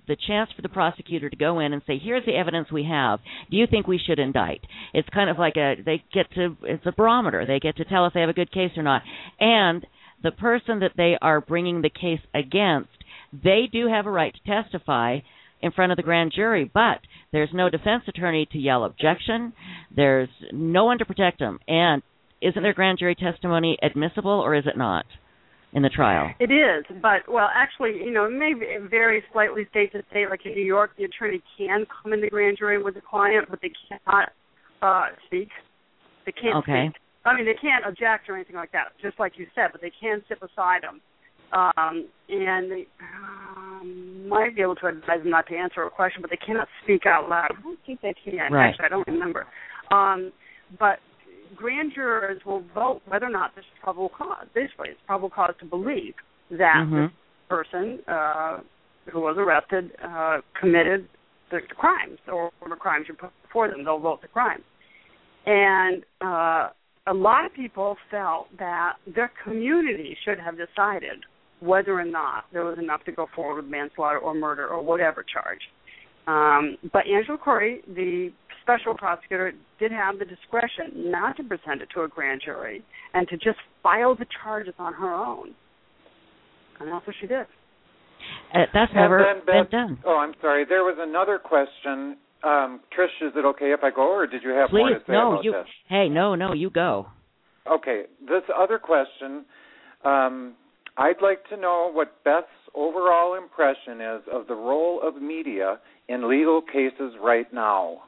Speaker 2: the chance for the prosecutor to go in and say, here's the evidence we have. Do you think we should indict? It's kind of like a, they get to, it's a barometer. They get to tell if they have a good case or not. And the person that they are bringing the case against, they do have a right to testify in front of the grand jury, but there's no defense attorney to yell objection. There's no one to protect them. And isn't their grand jury testimony admissible, or is it not in the trial?
Speaker 3: It is, but, well, actually, you know, it may vary slightly state to state. Like in New York, the attorney can come in the grand jury with the client, but they cannot uh, speak. They can't
Speaker 2: okay.
Speaker 3: speak. I mean, they can't object or anything like that, just like you said, but they can sit beside them. Um, and they um, might be able to advise them not to answer a question, but they cannot speak out loud. I don't think they can.
Speaker 2: Right.
Speaker 3: Actually, I don't remember. Um, but grand jurors will vote whether or not there's probable cause. Basically, it's probable cause to believe that
Speaker 2: mm-hmm.
Speaker 3: this person uh, who was arrested uh, committed the crimes or the crimes you put before them. They'll vote the crime. And uh, a lot of people felt that their community should have decided whether or not there was enough to go forward with manslaughter or murder or whatever charge. Um, but Angela Corey, the special prosecutor, did have the discretion not to present it to a grand jury and to just file the charges on her own. And that's what she did.
Speaker 2: Uh, that's
Speaker 4: and
Speaker 2: never
Speaker 4: then,
Speaker 2: been
Speaker 4: Beth,
Speaker 2: done.
Speaker 4: Oh, I'm sorry. There was another question. Um, Trish, is it okay if I go, or did you have
Speaker 2: Please,
Speaker 4: more to say
Speaker 2: no,
Speaker 4: about
Speaker 2: you,
Speaker 4: this?
Speaker 2: Hey, no, no, you go.
Speaker 4: Okay. This other question, um, I'd like to know what Beth's overall impression is of the role of media in legal cases right now.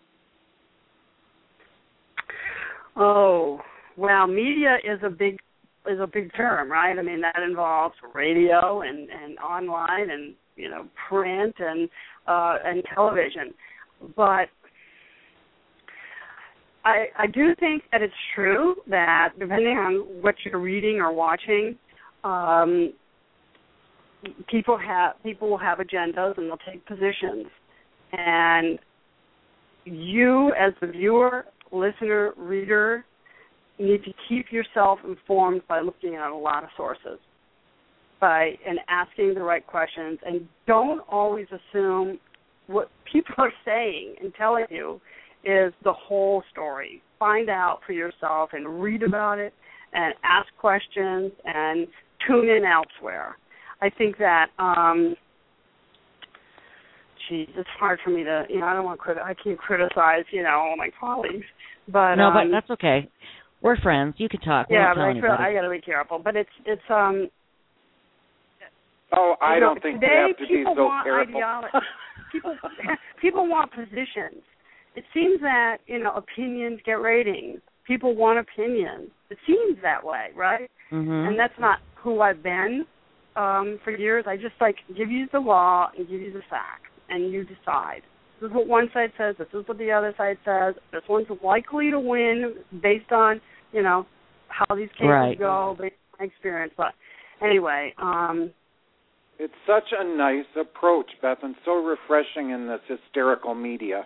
Speaker 3: Oh, well, media is a big is a big term, right? I mean, that involves radio and, and online and, you know, print and uh, and television. But I I do think that it's true that depending on what you're reading or watching, um, people have people will have agendas and they'll take positions, and you as the viewer, listener, reader, need to keep yourself informed by looking at a lot of sources, by and asking the right questions, and don't always assume what people are saying and telling you is the whole story. Find out for yourself and read about it and ask questions and tune in elsewhere. I think that, um, geez, it's hard for me to, you know, I don't want to, criti- I can't criticize, you know, all my colleagues. But,
Speaker 2: no,
Speaker 3: um,
Speaker 2: but that's okay. We're friends. You can talk. We
Speaker 3: yeah,
Speaker 2: won't
Speaker 3: but
Speaker 2: tell
Speaker 3: I feel
Speaker 2: anybody.
Speaker 3: I got to be careful. But it's, it's, um,
Speaker 4: Oh, I
Speaker 3: you know,
Speaker 4: don't think
Speaker 3: today
Speaker 4: you have to be
Speaker 3: people
Speaker 4: so
Speaker 3: want
Speaker 4: careful.
Speaker 3: ideolo- people, people want positions. It seems that, you know, opinions get ratings. People want opinions. It seems that way, right?
Speaker 2: Mm-hmm.
Speaker 3: And that's not who I've been um, for years. I just, like, give you the law and give you the facts, and you decide. This is what one side says. This is what the other side says. This one's likely to win based on, you know, how these cases
Speaker 2: right.
Speaker 3: go, based on my experience. But anyway, um,
Speaker 4: it's such a nice approach, Beth, and so refreshing in this hysterical media.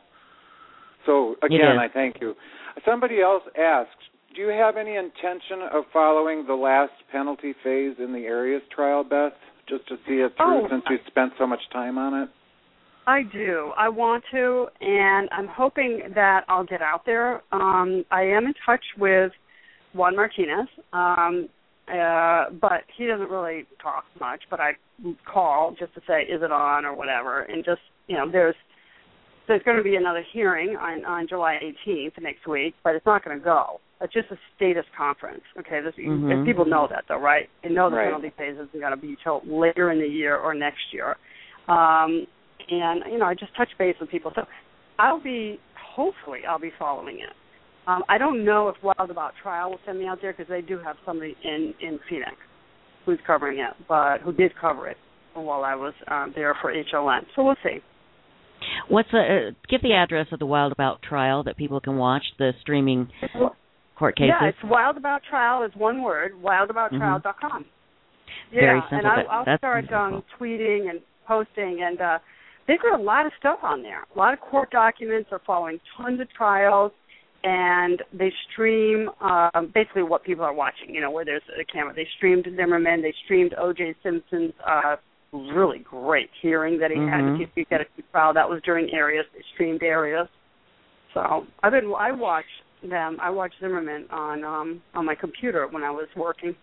Speaker 4: So, again, I thank you. Somebody else asked, do you have any intention of following the last penalty phase in the Arias trial, Beth, just to see it through
Speaker 3: oh,
Speaker 4: since you spent so much time on it?
Speaker 3: I do. I want to, and I'm hoping that I'll get out there. Um, I am in touch with Juan Martinez, um, uh, but he doesn't really talk much, but I call just to say, is it on or whatever, and just, you know, there's there's going to be another hearing on, on July eighteenth next week, but it's not going to go. It's just a status conference. Okay, this,
Speaker 2: mm-hmm.
Speaker 3: and people know that, though, right? They know the
Speaker 4: right.
Speaker 3: penalty phase isn't going to be until later in the year or next year. Um, and, you know, I just touch base with people. So I'll be, hopefully, I'll be following it. Um, I don't know if Wild About Trial will send me out there because they do have somebody in, in Phoenix who's covering it, but who did cover it while I was um, there for H L N. So we'll see.
Speaker 2: What's the, uh, give the address of the Wild About Trial that people can watch, the streaming court cases.
Speaker 3: Yeah, it's Wild About Trial is one word, wild about trial dot com.
Speaker 2: Mm-hmm. Very
Speaker 3: yeah,
Speaker 2: simple.
Speaker 3: and I, I'll
Speaker 2: That's
Speaker 3: start um, tweeting and posting, and uh, they've got a lot of stuff on there. A lot of court documents are following tons of trials, and they stream um, basically what people are watching, you know, where there's a camera. They streamed Zimmerman. They streamed O J Simpson's uh, really great hearing that he
Speaker 2: mm-hmm.
Speaker 3: had. If you get a trial, that was during Arias, streamed Arias. So I've been, I watched them. I watched Zimmerman on um, on my computer when I was working.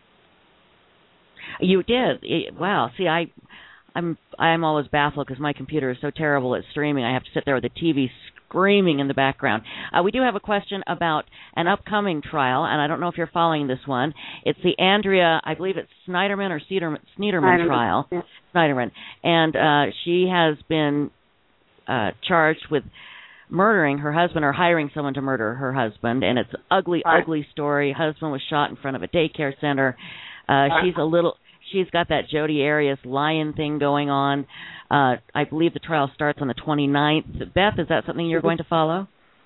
Speaker 2: You did? It, wow. See, I, I'm I'm always baffled because my computer is so terrible at streaming. I have to sit there with the T V screaming in the background. Uh, we do have a question about an upcoming trial, and I don't know if you're following this one. It's the Andrea, I believe it's Snyderman or Cederman, Snyderman trial.
Speaker 3: Yeah.
Speaker 2: Snyderman. And uh, she has been uh, charged with murdering her husband or hiring someone to murder her husband, and it's an ugly,
Speaker 3: right.
Speaker 2: ugly story. Husband was shot in front of a daycare center. Uh, she's a little... She's got that Jodi Arias lion thing going on. Uh, I believe the trial starts on the twenty-ninth. Beth, is that something you're going to follow?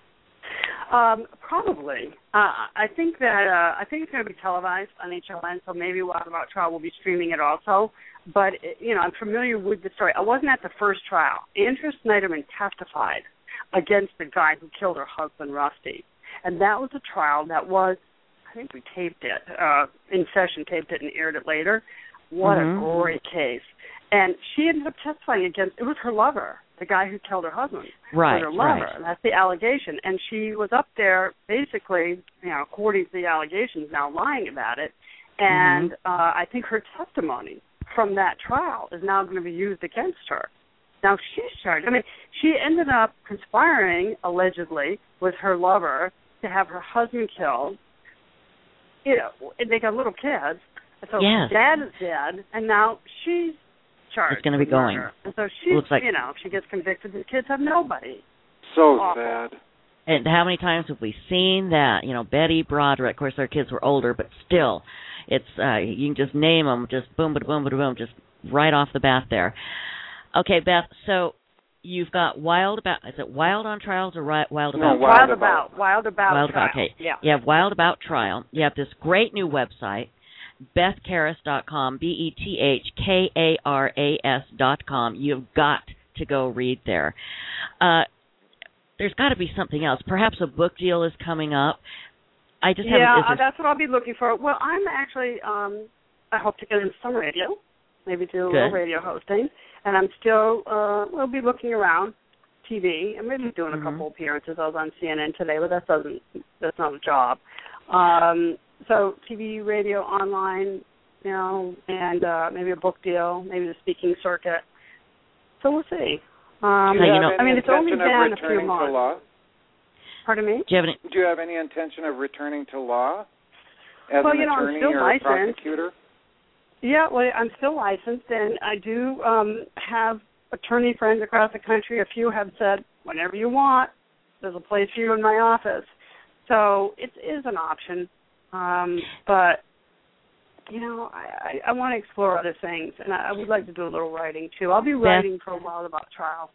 Speaker 3: Um, probably. Uh, I think that uh, I think it's going to be televised on H L N, so maybe Wild About Trial will be streaming it also. But you know, I'm familiar with the story. I wasn't at the first trial. Andrea Snyderman testified against the guy who killed her husband, Rusty, and that was a trial that was. I think we taped it uh, in session, taped it, and aired it later. What
Speaker 2: mm-hmm.
Speaker 3: a great case. And she ended up testifying against, it was her lover, the guy who killed her husband.
Speaker 2: Right,
Speaker 3: her lover.
Speaker 2: right.
Speaker 3: That's the allegation. And she was up there basically, you know, according to the allegations, now lying about it. And
Speaker 2: mm-hmm.
Speaker 3: uh, I think her testimony from that trial is now going to be used against her. Now she's charged. I mean, she ended up conspiring, allegedly, with her lover to have her husband killed. You know, and they got little kids. So
Speaker 2: yes.
Speaker 3: dad is dead, and now she's charged.
Speaker 2: It's going to be going.
Speaker 3: Murder. And so she's,
Speaker 2: like,
Speaker 3: you know, if she gets convicted, the kids have nobody.
Speaker 4: So
Speaker 3: Awful.
Speaker 4: sad.
Speaker 2: And how many times have we seen that? You know, Betty, Broderick, of course, their kids were older, but still, it's uh, you can just name them, just boom, boom, boom, boom, just right off the bat there. Okay, Beth, so you've got Wild About, is it Wild on Trials or Wild About?
Speaker 4: No, Wild,
Speaker 3: Wild
Speaker 4: About.
Speaker 3: About. Wild About
Speaker 2: Wild
Speaker 3: Trial.
Speaker 2: About, okay.
Speaker 3: Yeah.
Speaker 2: You have Wild About Trial. You have this great new website, beth karas dot com, B E T H K A R A S dot com. You've got to go read there. Uh, there's got to be something else. Perhaps a book deal is coming up. I just
Speaker 3: yeah,
Speaker 2: haven't...
Speaker 3: uh, that's what I'll be looking for. Well, I'm actually, um, I hope to get into some radio, maybe do a little radio hosting, and I'm still, uh, we'll be looking around T V, and maybe doing a
Speaker 2: mm-hmm.
Speaker 3: couple appearances. I was on C N N today, but that doesn't, that's not a job. Um, so T V, radio, online, you know, and uh, maybe a book deal, maybe the speaking circuit. So we'll see. Um,
Speaker 2: hey, you know,
Speaker 3: I mean, it's only been a few
Speaker 4: to
Speaker 3: months.
Speaker 4: Law?
Speaker 3: Pardon me?
Speaker 2: Do you have any...
Speaker 4: Do you have any intention of returning to law as
Speaker 3: well,
Speaker 4: an
Speaker 3: you know,
Speaker 4: attorney
Speaker 3: I'm still
Speaker 4: or
Speaker 3: licensed.
Speaker 4: a prosecutor?
Speaker 3: Yeah, well, I'm still licensed, and I do um, have attorney friends across the country. A few have said, whenever you want, there's a place for you in my office. So it is an option. Um, but, you know, I, I, I want to explore other things, and I, I would like to do a little writing, too. I'll be writing
Speaker 2: Beth,
Speaker 3: for a while about trial.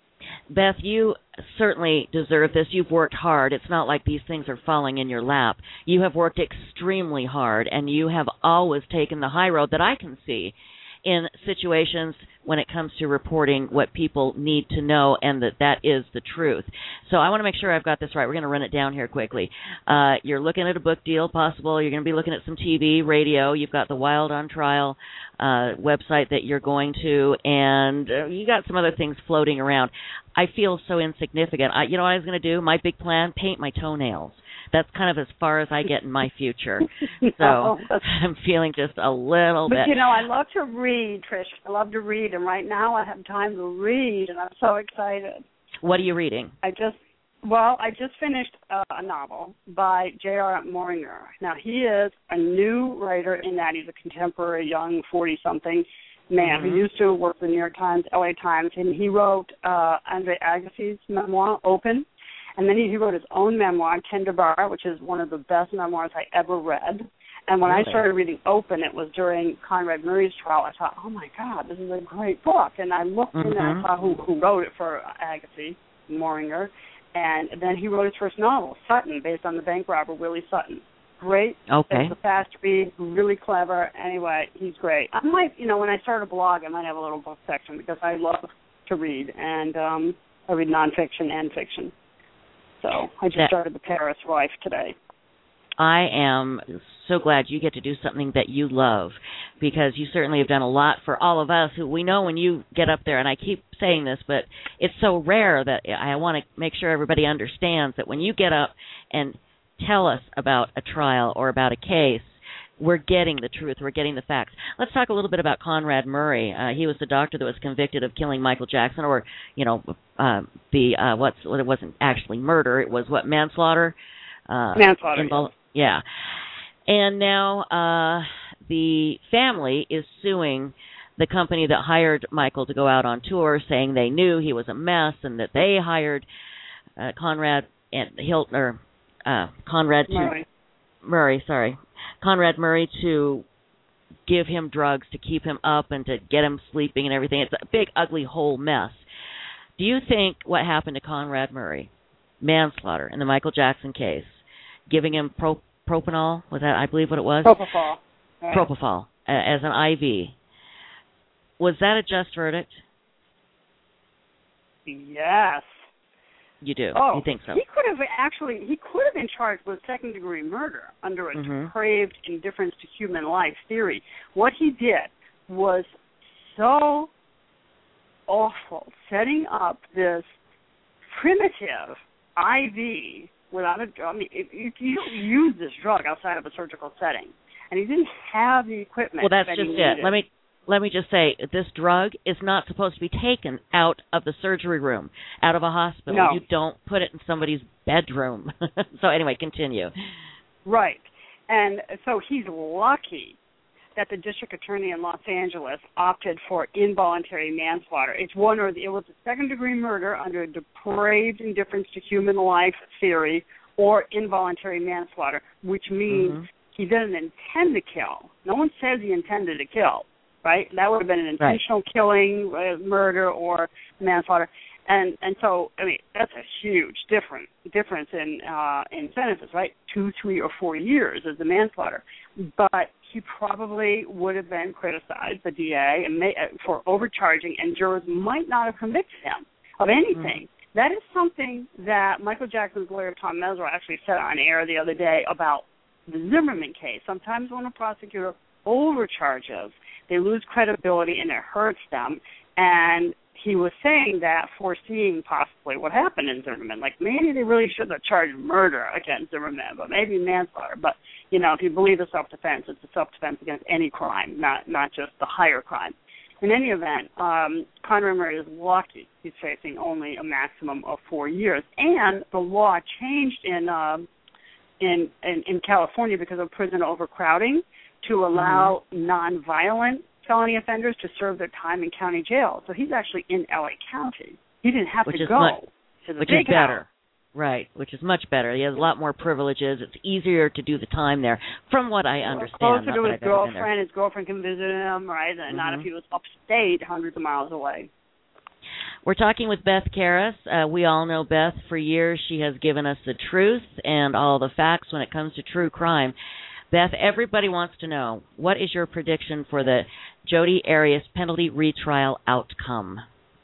Speaker 2: Beth, you certainly deserve this. You've worked hard. It's not like these things are falling in your lap. You have worked extremely hard, and you have always taken the high road that I can see in situations when it comes to reporting what people need to know, and that that is the truth. So I want to make sure I've got this right. We're going to run it down here quickly. Uh, you're looking at a book deal, possible. You're going to be looking at some T V, radio. You've got the Wild on Trial uh, website that you're going to, and uh, you got some other things floating around. I feel so insignificant. I, you know what I was going to do? My big plan, paint my toenails. That's kind of as far as I get in my future.
Speaker 3: no,
Speaker 2: so I'm feeling just a little
Speaker 3: but,
Speaker 2: bit.
Speaker 3: But, you know, I love to read, Trish. I love to read, and right now I have time to read, and I'm so excited.
Speaker 2: What are you reading?
Speaker 3: I just, well, I just finished uh, a novel by J R Moringer. Now, he is a new writer in that he's a contemporary, young, forty-something man
Speaker 2: mm-hmm.
Speaker 3: who used to work for the New York Times, L A Times, and he wrote uh, Andre Agassi's memoir, Open. And then he wrote his own memoir, Tender Bar, which is one of the best memoirs I ever read. And when
Speaker 2: really?
Speaker 3: I started reading Open, it was during Conrad Murray's trial. I thought, oh, my God, this is a great book. And I looked
Speaker 2: mm-hmm.
Speaker 3: and I saw who, who wrote it for Agassi, Moringer. And then he wrote his first novel, Sutton, based on the bank robber, Willie Sutton. Great.
Speaker 2: Okay.
Speaker 3: It's a fast read, really clever. Anyway, he's great. I might, you know, when I start a blog, I might have a little book section because I love to read. And um, I read nonfiction and fiction. So I just
Speaker 2: that,
Speaker 3: started The Paris Wife today.
Speaker 2: I am so glad you get to do something that you love. because you certainly have done a lot for all of us who we know when you get up there, and I keep saying this, but it's so rare that I want to make sure everybody understands that when you get up and tell us about a trial or about a case, we're getting the truth, we're getting the facts. Let's talk a little bit about Conrad Murray. Uh, he was the doctor that was convicted of killing Michael Jackson, or, you know, uh, the, uh, what's, well, it wasn't actually murder, it was what, manslaughter? Uh,
Speaker 3: manslaughter,
Speaker 2: invol- yeah. And now uh, the family is suing the company that hired Michael to go out on tour, saying they knew he was a mess and that they hired uh, Conrad and Hilton, or uh, Conrad to,
Speaker 3: Murray.
Speaker 2: Murray, sorry, Conrad Murray to give him drugs to keep him up and to get him sleeping and everything. It's a big, ugly, whole mess. Do you think what happened to Conrad Murray, manslaughter in the Michael Jackson case, giving him pro- propanol, was that, I believe, what it was?
Speaker 3: Propofol. Right.
Speaker 2: Propofol, uh, as an I V. Was that a just verdict?
Speaker 3: Yes.
Speaker 2: You do.
Speaker 3: Oh,
Speaker 2: you think so?
Speaker 3: He could have actually, he could have been charged with second-degree murder under a
Speaker 2: mm-hmm.
Speaker 3: depraved indifference to human life theory. What he did was so awful, setting up this primitive I V without a drug. I mean, if, if you don't use this drug outside of a surgical setting, and he didn't have the equipment.
Speaker 2: Well, that's
Speaker 3: that
Speaker 2: just
Speaker 3: he
Speaker 2: it.
Speaker 3: needed.
Speaker 2: Let me let me just say, this drug is not supposed to be taken out of the surgery room, out of a hospital.
Speaker 3: No.
Speaker 2: You don't put it in somebody's bedroom. So anyway, continue.
Speaker 3: Right, and so he's lucky that the district attorney in Los Angeles opted for involuntary manslaughter. It's one or the, it was a second-degree murder under depraved indifference to human life theory, or involuntary manslaughter, which means mm-hmm. he doesn't intend to kill. No one says he intended to kill, right? That would have been an intentional right. killing, uh, murder, or manslaughter. And and so, I mean, that's a huge difference difference in uh, in sentences, right? Two, three, or four years as the manslaughter. But he probably would have been criticized, the D A, and may, for overcharging, and jurors might not have convicted him of anything. Mm-hmm. That is something that Michael Jackson's lawyer, Tom Mesereau, actually said on air the other day about the Zimmerman case. Sometimes when a prosecutor overcharges, they lose credibility and it hurts them. And he was saying that, foreseeing possibly what happened in Zimmerman. Like, maybe they really shouldn't have charged murder against Zimmerman, but maybe manslaughter. But, you know, if you believe the self-defense, it's a self-defense against any crime, not not just the higher crime. In any event, um, Conrad Murray is lucky. He's facing only a maximum of four years. And the law changed in um, in, in, in California because of prison overcrowding to allow mm-hmm. nonviolent felony offenders to serve their time in county jail. So he's actually in L A County. He didn't have
Speaker 2: which
Speaker 3: to
Speaker 2: is
Speaker 3: go
Speaker 2: much,
Speaker 3: to the
Speaker 2: which
Speaker 3: big
Speaker 2: is better.
Speaker 3: house.
Speaker 2: Right, which is much better. He has a lot more privileges. It's easier to do the time there, from what I understand.
Speaker 3: Closer
Speaker 2: not
Speaker 3: to
Speaker 2: that
Speaker 3: his
Speaker 2: I've ever been there.
Speaker 3: girlfriend. His girlfriend can visit him, right? And mm-hmm. not if he was upstate, hundreds of miles away.
Speaker 2: We're talking with Beth Karas. Uh, we all know Beth. For years, she has given us the truth and all the facts when it comes to true crime. Beth, everybody wants to know, what is your prediction for the Jodi Arias penalty retrial outcome?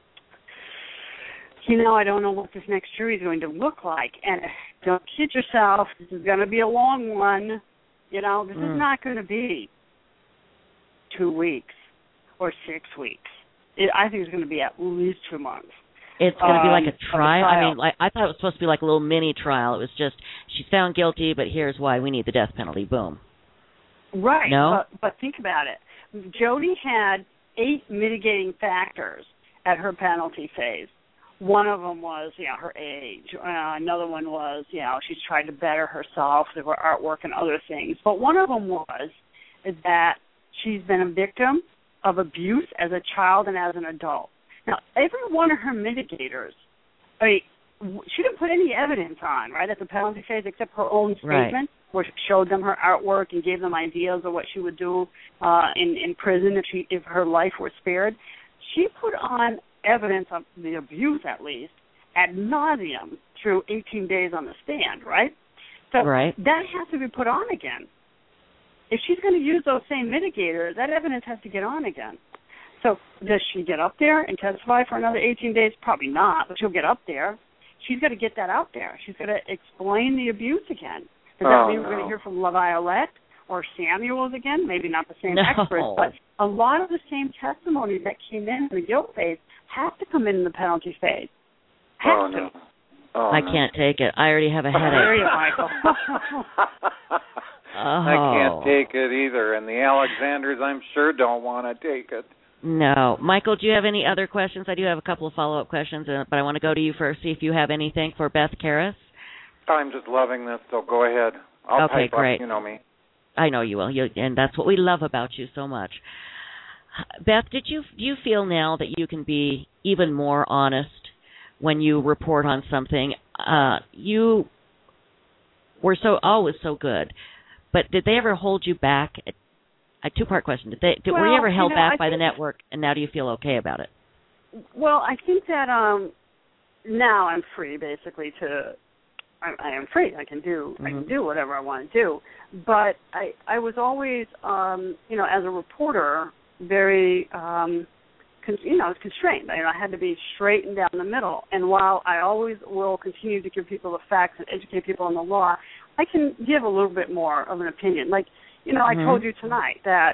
Speaker 3: You know, I don't know what this next jury is going to look like. And don't kid yourself, this is going to be a long one. You know, this mm. is not going to be two weeks or six weeks. It, I think it's going to be at least two months.
Speaker 2: It's going to
Speaker 3: um,
Speaker 2: be like a trial?
Speaker 3: a trial.
Speaker 2: I mean, like, I thought it was supposed to be like a little mini trial. It was just, she's found guilty, but here's why we need the death penalty. Boom.
Speaker 3: Right.
Speaker 2: No?
Speaker 3: But, but think about it. Jodi had eight mitigating factors at her penalty phase. One of them was, you know, her age. Uh, another one was, you know, she's tried to better herself through her artwork and other things. But one of them was that she's been a victim of abuse as a child and as an adult. Now, every one of her mitigators, I mean, she didn't put any evidence on, right, at the penalty phase except her own statement,
Speaker 2: right.
Speaker 3: where she showed them her artwork and gave them ideas of what she would do uh, in, in prison if she if her life were spared. She put on evidence of the abuse, at least, ad nauseum through eighteen days on the stand, right? So
Speaker 2: right.
Speaker 3: that has to be put on again. If she's going to use those same mitigators, that evidence has to get on again. So does she get up there and testify for another eighteen days? Probably not, but she'll get up there. She's got to get that out there. She's got to explain the abuse again. Does that
Speaker 4: oh,
Speaker 3: mean we're
Speaker 4: no.
Speaker 3: going to hear from LaViolette or Samuels again, maybe not the same
Speaker 2: no.
Speaker 3: experts, but a lot of the same testimony that came in in the guilt phase has to come in in the penalty phase. Has
Speaker 4: oh,
Speaker 3: to.
Speaker 4: No. Oh,
Speaker 2: I
Speaker 4: no.
Speaker 2: can't take it. I already have a headache.
Speaker 3: There you, Michael.
Speaker 2: oh.
Speaker 4: I can't take it either, and the Alexanders, I'm sure, don't want to take it.
Speaker 2: No. Michael, do you have any other questions? I do have a couple of follow-up questions, but I want to go to you first, see if you have anything for Beth Karas.
Speaker 4: I'm just loving this, so go ahead. I'll
Speaker 2: okay,
Speaker 4: type
Speaker 2: great.
Speaker 4: up, you know me.
Speaker 2: I know you will, you, and that's what we love about you so much. Beth, did you do you feel now that you can be even more honest when you report on something? Uh, you were so always so good, but did they ever hold you back? A two-part question: Did they? Did,
Speaker 3: well,
Speaker 2: were you ever held
Speaker 3: you know,
Speaker 2: back
Speaker 3: I
Speaker 2: by
Speaker 3: think,
Speaker 2: the network, and now do you feel okay about it?
Speaker 3: Well, I think that um, now I'm free, basically. To I, I am free. I can do mm-hmm. I can do whatever I want to do. But I I was always um, you know, as a reporter, very um, con- you know, constrained. I, I had to be straight and down the middle. And while I always will continue to give people the facts and educate people on the law, I can give a little bit more of an opinion. Like, you know, mm-hmm. I told you tonight that,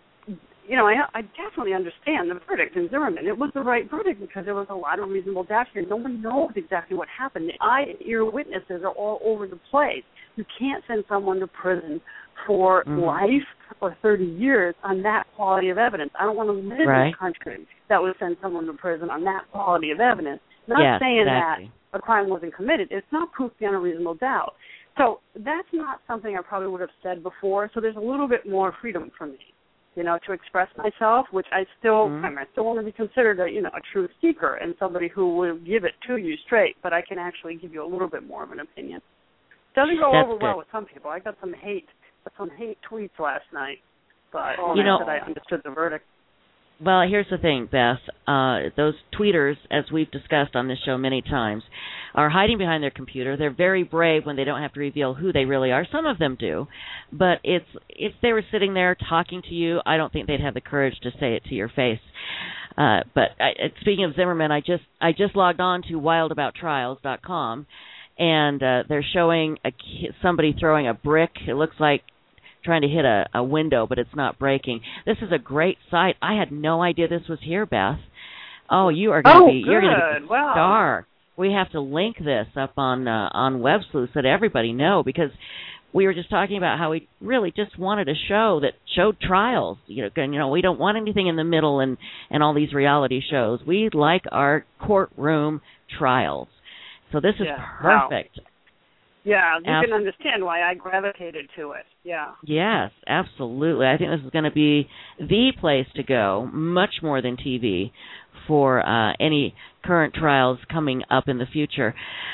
Speaker 3: you know, I, I definitely understand the verdict in Zimmerman. It was the right verdict because there was a lot of reasonable doubt here. No one knows exactly what happened. The eye and ear witnesses are all over the place. You can't send someone to prison for mm-hmm. life or thirty years on that quality of evidence. I don't want to live
Speaker 2: right.
Speaker 3: in a country that would send someone to prison on that quality of evidence. Not
Speaker 2: yes,
Speaker 3: saying
Speaker 2: exactly.
Speaker 3: that a crime wasn't committed. It's not proof beyond a reasonable doubt. So that's not something I probably would have said before. So there's a little bit more freedom for me, you know, to express myself, which I still, mm-hmm. I, mean, I still want to be considered a, you know, a truth seeker and somebody who will give it to you straight, but I can actually give you a little bit more of an opinion. Doesn't go
Speaker 2: That's
Speaker 3: over
Speaker 2: good.
Speaker 3: well with some people. I got some hate, some hate tweets last night, but
Speaker 2: you know,
Speaker 3: that I understood the verdict.
Speaker 2: Well, here's the thing, Beth. Uh, those tweeters, as we've discussed on this show many times, are hiding behind their computer. They're very brave when they don't have to reveal who they really are. Some of them do. But it's if they were sitting there talking to you, I don't think they'd have the courage to say it to your face. Uh, but I, speaking of Zimmerman, I just I just logged on to wild about trials dot com, and uh, they're showing a, somebody throwing a brick. It looks like trying to hit a, a window, but it's not breaking. This is a great site. I had no idea this was here, Beth. Oh, you are going to
Speaker 3: oh,
Speaker 2: be
Speaker 3: good.
Speaker 2: you're going to be the
Speaker 3: wow.
Speaker 2: star. We have to link this up on uh, on WebSleuth so that everybody know, because we were just talking about how we really just wanted a show that showed trials. You know, and, you know, we don't want anything in the middle and and all these reality shows. We like our courtroom trials. So this is
Speaker 3: yeah.
Speaker 2: perfect.
Speaker 3: Wow. Yeah, you
Speaker 2: Ab-
Speaker 3: can understand why I gravitated to it. Yeah.
Speaker 2: Yes, absolutely. I think this is going to be the place to go, much more than T V, for uh, any current trials coming up in the future.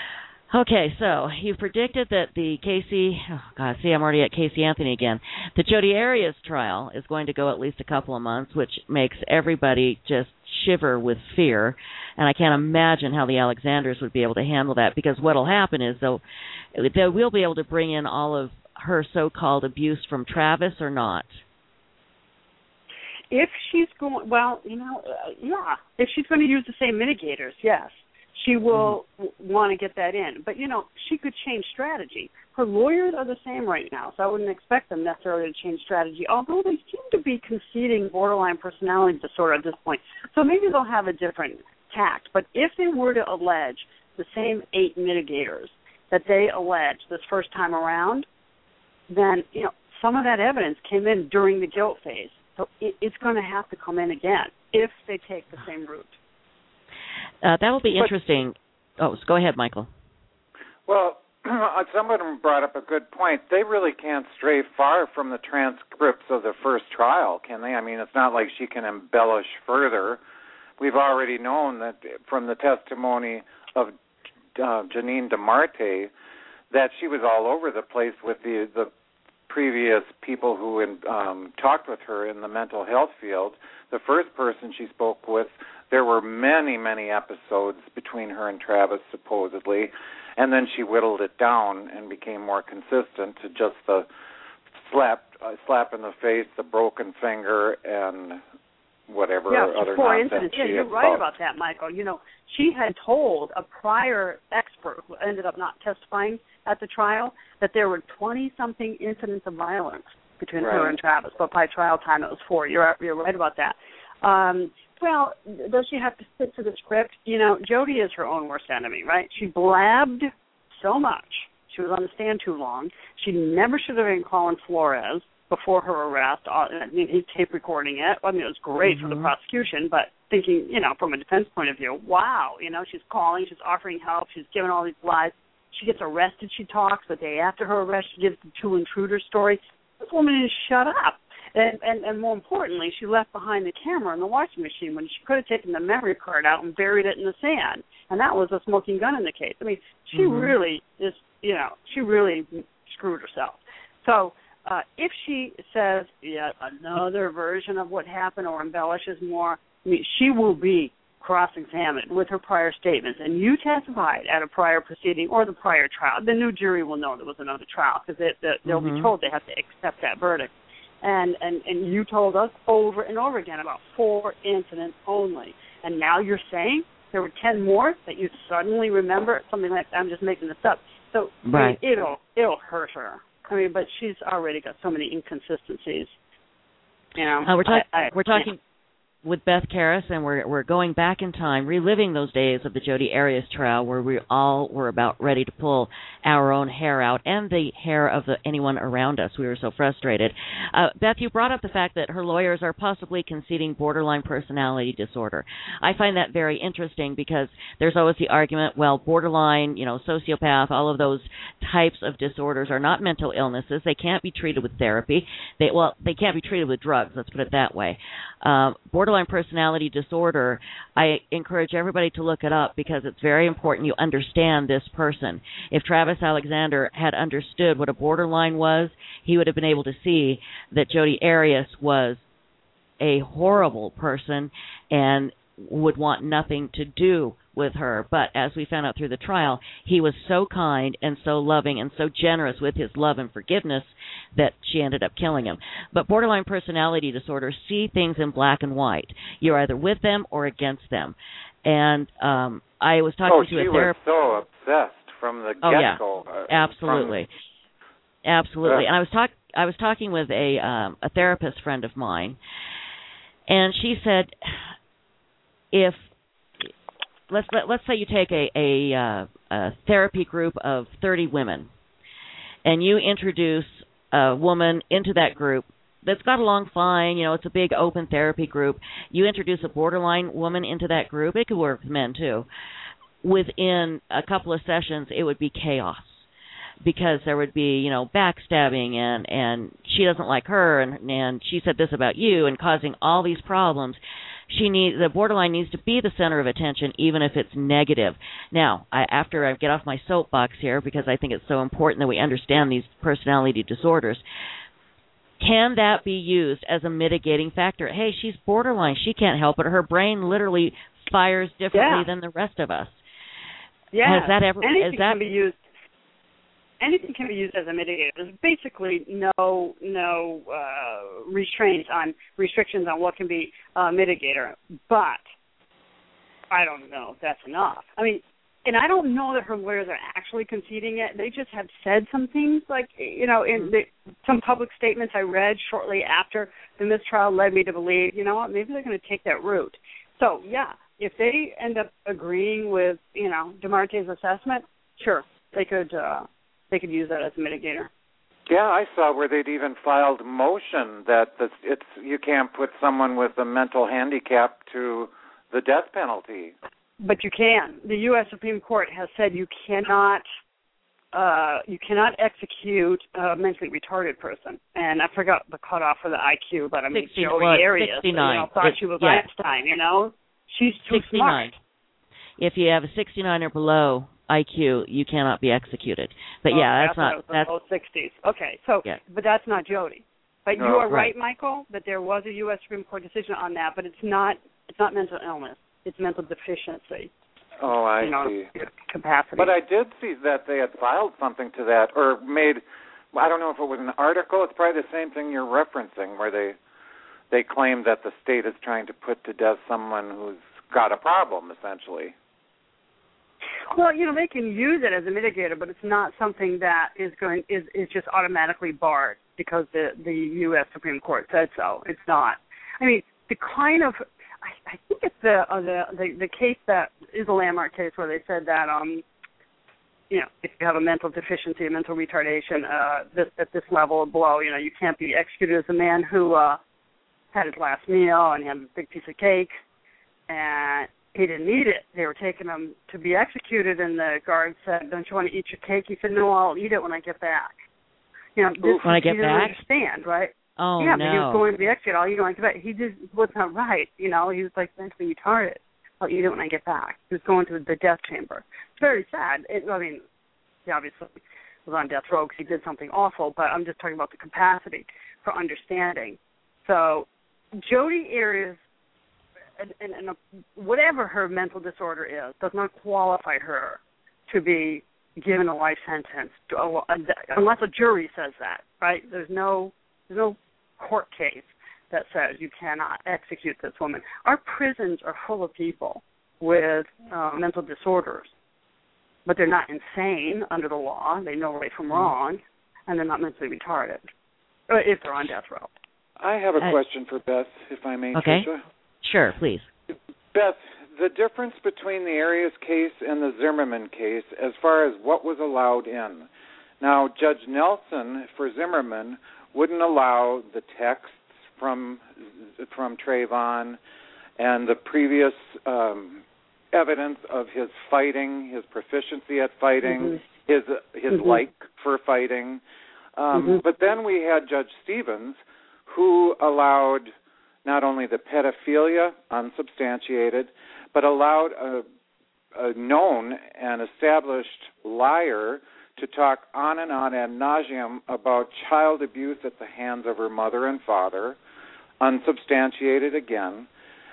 Speaker 2: Okay, so you predicted that the Casey, oh God, see, I'm already at Casey Anthony again. The Jodi Arias trial is going to go at least a couple of months, which makes everybody just shiver with fear. And I can't imagine how the Alexanders would be able to handle that, because what will happen is they'll, they will be able to bring in all of her so-called abuse from Travis or not.
Speaker 3: If she's going, well, you know, uh, yeah, if she's going to use the same mitigators, yes. She will mm-hmm. want to get that in. But, you know, she could change strategy. Her lawyers are the same right now, so I wouldn't expect them necessarily to change strategy, although they seem to be conceding borderline personality disorder at this point. So maybe they'll have a different tact. But if they were to allege the same eight mitigators that they alleged this first time around, then, you know, some of that evidence came in during the guilt phase. So it, it's going to have to come in again if they take the same route.
Speaker 2: Uh, that will be interesting. But, oh, go ahead, Michael.
Speaker 4: Well, someone brought up a good point. They really can't stray far from the transcripts of the first trial, can they? I mean, it's not like she can embellish further. We've already known that from the testimony of uh, Janine DeMarte that she was all over the place with the, the previous people who um, talked with her in the mental health field. The first person she spoke with, there were many, many episodes between her and Travis, supposedly, and then she whittled it down and became more consistent to just the slap, uh, slap in the face, the broken finger, and whatever
Speaker 3: yeah,
Speaker 4: other
Speaker 3: for
Speaker 4: nonsense
Speaker 3: instance,
Speaker 4: she
Speaker 3: yeah, you're
Speaker 4: had
Speaker 3: right
Speaker 4: called.
Speaker 3: about that, Michael. You know, she had told a prior expert for, who ended up not testifying at the trial, that there were twenty-something incidents of violence between
Speaker 4: right.
Speaker 3: her and Travis, but by trial time it was four. You're, you're right about that. Um, well, does she have to stick to the script? You know, Jodi is her own worst enemy, right? She blabbed so much. She was on the stand too long. She never should have been calling Flores before her arrest. I mean, he's tape recording it. I mean, it was great mm-hmm. for the prosecution, but thinking, you know, from a defense point of view, wow, you know, she's calling, she's offering help, she's giving all these lies. She gets arrested, she talks. The day after her arrest, she gives the two intruders story. This woman is shut up. And, and and more importantly, she left behind the camera and the washing machine when she could have taken the memory card out and buried it in the sand. And that was a smoking gun in the case. I mean, she mm-hmm. really is, you know, she really screwed herself. So uh, if she says yet another version of what happened or embellishes more, I mean, she will be cross-examined with her prior statements. And you testified at a prior proceeding or the prior trial. The new jury will know there was another trial because they, they, they'll mm-hmm. be told they have to accept that verdict. And, and and you told us over and over again about four incidents only. And now you're saying there were ten more that you suddenly remember, something like that. I'm just making this up. So
Speaker 2: right.
Speaker 3: I mean, it'll, it'll hurt her. I mean, but she's already got so many inconsistencies. You know,
Speaker 2: uh, we're, talk-
Speaker 3: I, I,
Speaker 2: we're talking... Yeah. with Beth Karas, and we're we're going back in time, reliving those days of the Jodi Arias trial where we all were about ready to pull our own hair out and the hair of the, anyone around us. We were so frustrated. Uh, Beth, you brought up the fact that her lawyers are possibly conceding borderline personality disorder. I find that very interesting because there's always the argument, well, borderline, you know, sociopath, all of those types of disorders are not mental illnesses. They can't be treated with therapy. They well, they can't be treated with drugs. Let's put it that way. Um, borderline personality disorder, I encourage everybody to look it up because it's very important you understand this person. If Travis Alexander had understood what a borderline was, he would have been able to see that Jodi Arias was a horrible person and would want nothing to do with her. But as we found out through the trial, he was so kind and so loving and so generous with his love and forgiveness that she ended up killing him. But borderline personality disorders see things in black and white. You're either with them or against them. And um, I was talking
Speaker 4: oh,
Speaker 2: to a
Speaker 4: therapist.
Speaker 2: therapist.
Speaker 4: Oh, she was so obsessed from the
Speaker 2: oh,
Speaker 4: get-go.
Speaker 2: yeah, absolutely. From... Absolutely. Uh, and I was, talk- I was talking with a, um, a therapist friend of mine, and she said, if let's let, let's say you take a a, uh, a therapy group of thirty women, and you introduce a woman into that group that's got along fine, you know, it's a big open therapy group. You introduce a borderline woman into that group. It could work with men too. Within a couple of sessions, it would be chaos because there would be, you know, backstabbing and and she doesn't like her and and she said this about you and causing all these problems. She needs the borderline needs to be the center of attention, even if it's negative. Now, I, after I get off my soapbox here, because I think it's so important that we understand these personality disorders, can that be used as a mitigating factor? Hey, she's borderline; she can't help it. Her brain literally fires differently
Speaker 3: yeah.
Speaker 2: than the rest of us.
Speaker 3: Yeah,
Speaker 2: has that ever?
Speaker 3: Anything
Speaker 2: Is that
Speaker 3: can be used? Anything can be used as a mitigator. There's basically no no uh, restraints on restrictions on what can be a mitigator. But I don't know if that's enough. I mean, and I don't know that her lawyers are actually conceding it. They just have said some things, like, you know, in the, some public statements I read shortly after the mistrial led me to believe, you know what, maybe they're going to take that route. So, yeah, if they end up agreeing with, you know, DeMarte's assessment, sure, they could uh, they could use that as a mitigator.
Speaker 4: Yeah, I saw where they'd even filed motion that the, it's you can't put someone with a mental handicap to the death penalty.
Speaker 3: But you can. The U S Supreme Court has said you cannot uh, you cannot execute a mentally retarded person. And I forgot the cutoff for the I Q, but I mean, Jodi Arias, you know, thought it, she was yeah. Einstein, you know? She's too
Speaker 2: sixty-nine.
Speaker 3: smart.
Speaker 2: If you have a sixty-nine or below I Q, you cannot be executed. But
Speaker 3: oh,
Speaker 2: yeah, that's,
Speaker 3: that's
Speaker 2: not that's
Speaker 3: low sixties. Okay, so
Speaker 2: yeah.
Speaker 3: but that's not Jodi. But
Speaker 4: no,
Speaker 3: you are
Speaker 2: right.
Speaker 3: right, Michael, that there was a U S Supreme Court decision on that, but it's not it's not mental illness. It's mental deficiency.
Speaker 4: Oh, I
Speaker 3: you know,
Speaker 4: see.
Speaker 3: Capacity.
Speaker 4: But I did see that they had filed something to that, or made, I don't know if it was an article, it's probably the same thing you're referencing, where they they claim that the state is trying to put to death someone who's got a problem, essentially.
Speaker 3: Well, you know, they can use it as a mitigator, but it's not something that is going is, is just automatically barred because the the U S Supreme Court said so. It's not. I mean, the kind of I, I think it's the, uh, the the the case that is a landmark case where they said that um you know if you have a mental deficiency, a mental retardation, uh, this, at this level or below, you know, you can't be executed as a man who uh, had his last meal and he had a big piece of cake and he didn't eat it. They were taking him to be executed, and the guard said, "Don't you want to eat your cake?" He said, "No, I'll eat it when I get back." You know, this,
Speaker 2: when I get
Speaker 3: he
Speaker 2: back?
Speaker 3: didn't understand, right?
Speaker 2: Oh,
Speaker 3: yeah,
Speaker 2: no.
Speaker 3: but he was going to be executed. I'll eat it when I get back. He just was not right. You know, he was like mentally retarded. I'll eat it when I get back. He was going to the death chamber. It's very sad. It, I mean, he obviously was on death row because he did something awful, but I'm just talking about the capacity for understanding. So Jodi Arias, and, and, and a, whatever her mental disorder is, does not qualify her to be given a life sentence, to, uh, unless a jury says that, right? There's no, there's no court case that says you cannot execute this woman. Our prisons are full of people with uh, mental disorders, but they're not insane under the law. They know right from wrong, and they're not mentally retarded, uh, if they're on death row.
Speaker 4: I have a
Speaker 2: Uh,
Speaker 4: question for Beth, if I may,
Speaker 2: okay.
Speaker 4: Tricia.
Speaker 2: Sure, please.
Speaker 4: Beth, the difference between the Arias case and the Zimmerman case as far as what was allowed in. Now, Judge Nelson for Zimmerman wouldn't allow the texts from from Trayvon and the previous um, evidence of his fighting, his proficiency at fighting, mm-hmm. his his mm-hmm. like for fighting. Um, mm-hmm. But then we had Judge Stevens, who allowed not only the pedophilia, unsubstantiated, but allowed a, a known and established liar to talk on and on ad nauseum about child abuse at the hands of her mother and father, unsubstantiated again.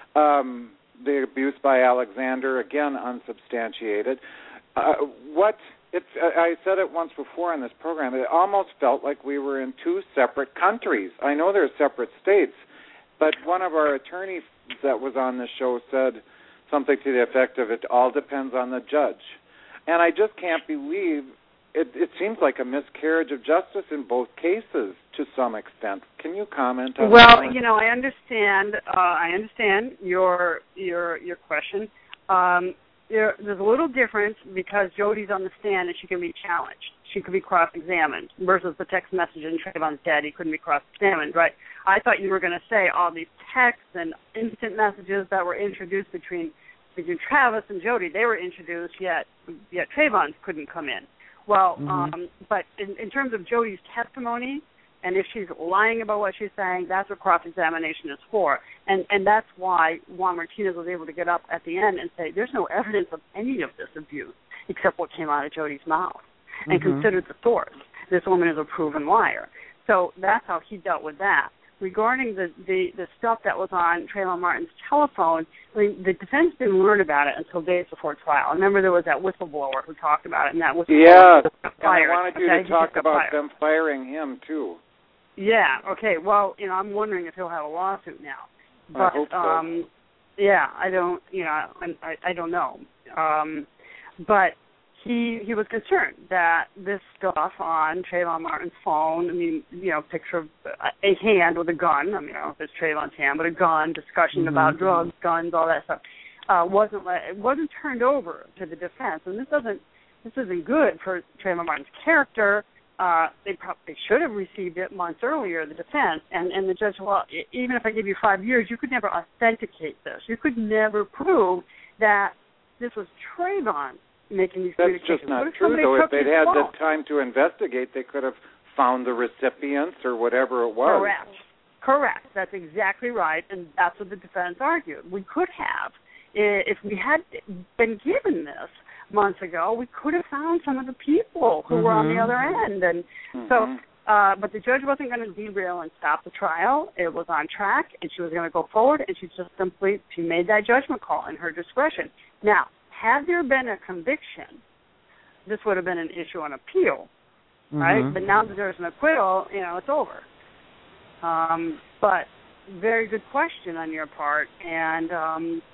Speaker 4: Um, the abuse by Alexander, again, unsubstantiated. Uh, what it's, I said it once before in this program, it almost felt like we were in two separate countries. I know they're separate states, but one of our attorneys that was on the show said something to the effect of, it all depends on the judge. And I just can't believe, it, it seems like a miscarriage of justice in both cases to some extent. Can you comment on
Speaker 3: well,
Speaker 4: that?
Speaker 3: Well, you know, I understand, uh, I understand your your your question. Um, there, there's a little difference because Jodi's on the stand and she can be challenged. She could be cross-examined versus the text message in Trayvon's dad. He couldn't be cross-examined, right? I thought you were going to say all these texts and instant messages that were introduced between between Travis and Jodi, they were introduced, yet yet Trayvon's couldn't come in. Well, mm-hmm. um, but in, in terms of Jodi's testimony, and if she's lying about what she's saying, that's what cross-examination is for. And and that's why Juan Martinez was able to get up at the end and say, there's no evidence of any of this abuse except what came out of Jodi's mouth, mm-hmm. and considered the source. This woman is a proven liar. So that's how he dealt with that. Regarding the, the, the stuff that was on Trayvon Martin's telephone, I mean, the defense didn't learn about it until days before trial. I remember there was that whistleblower who talked about it, and that whistleblower
Speaker 4: yeah,
Speaker 3: got fired.
Speaker 4: And I wanted you
Speaker 3: okay?
Speaker 4: to talk about
Speaker 3: fired.
Speaker 4: them firing him, too.
Speaker 3: Yeah, okay. Well, you know, I'm wondering if he'll have a lawsuit now. But,
Speaker 4: I hope so.
Speaker 3: Um, yeah, I don't, you know, I, I don't know. Um, but he he was concerned that this stuff on Trayvon Martin's phone, I mean, you know, picture of a hand with a gun, I mean, I don't know if it's Trayvon's hand, but a gun, discussion mm-hmm. about drugs, guns, all that stuff, uh, wasn't it wasn't turned over to the defense. And this doesn't, this isn't good for Trayvon Martin's character. Uh, they probably should have received it months earlier, the defense, and, and the judge, well, even if I give you five years, you could never authenticate this. You could never prove that this was Trayvon making these
Speaker 4: That's
Speaker 3: communications.
Speaker 4: just not true, though. If they'd had the time to investigate, they could have found the recipients or whatever it was.
Speaker 3: Correct. Correct. That's exactly right, and that's what the defense argued. We could have. If we had been given this months ago, we could have found some of the people who mm-hmm. were on the other end. And mm-hmm. so, uh, but the judge wasn't going to derail and stop the trial. It was on track, and she was going to go forward, and she just simply, she made that judgment call in her discretion. Now, had there been a conviction, this would have been an issue on appeal, mm-hmm. right? But now that there's an acquittal, you know, it's over. Um, but very good question on your part, and um,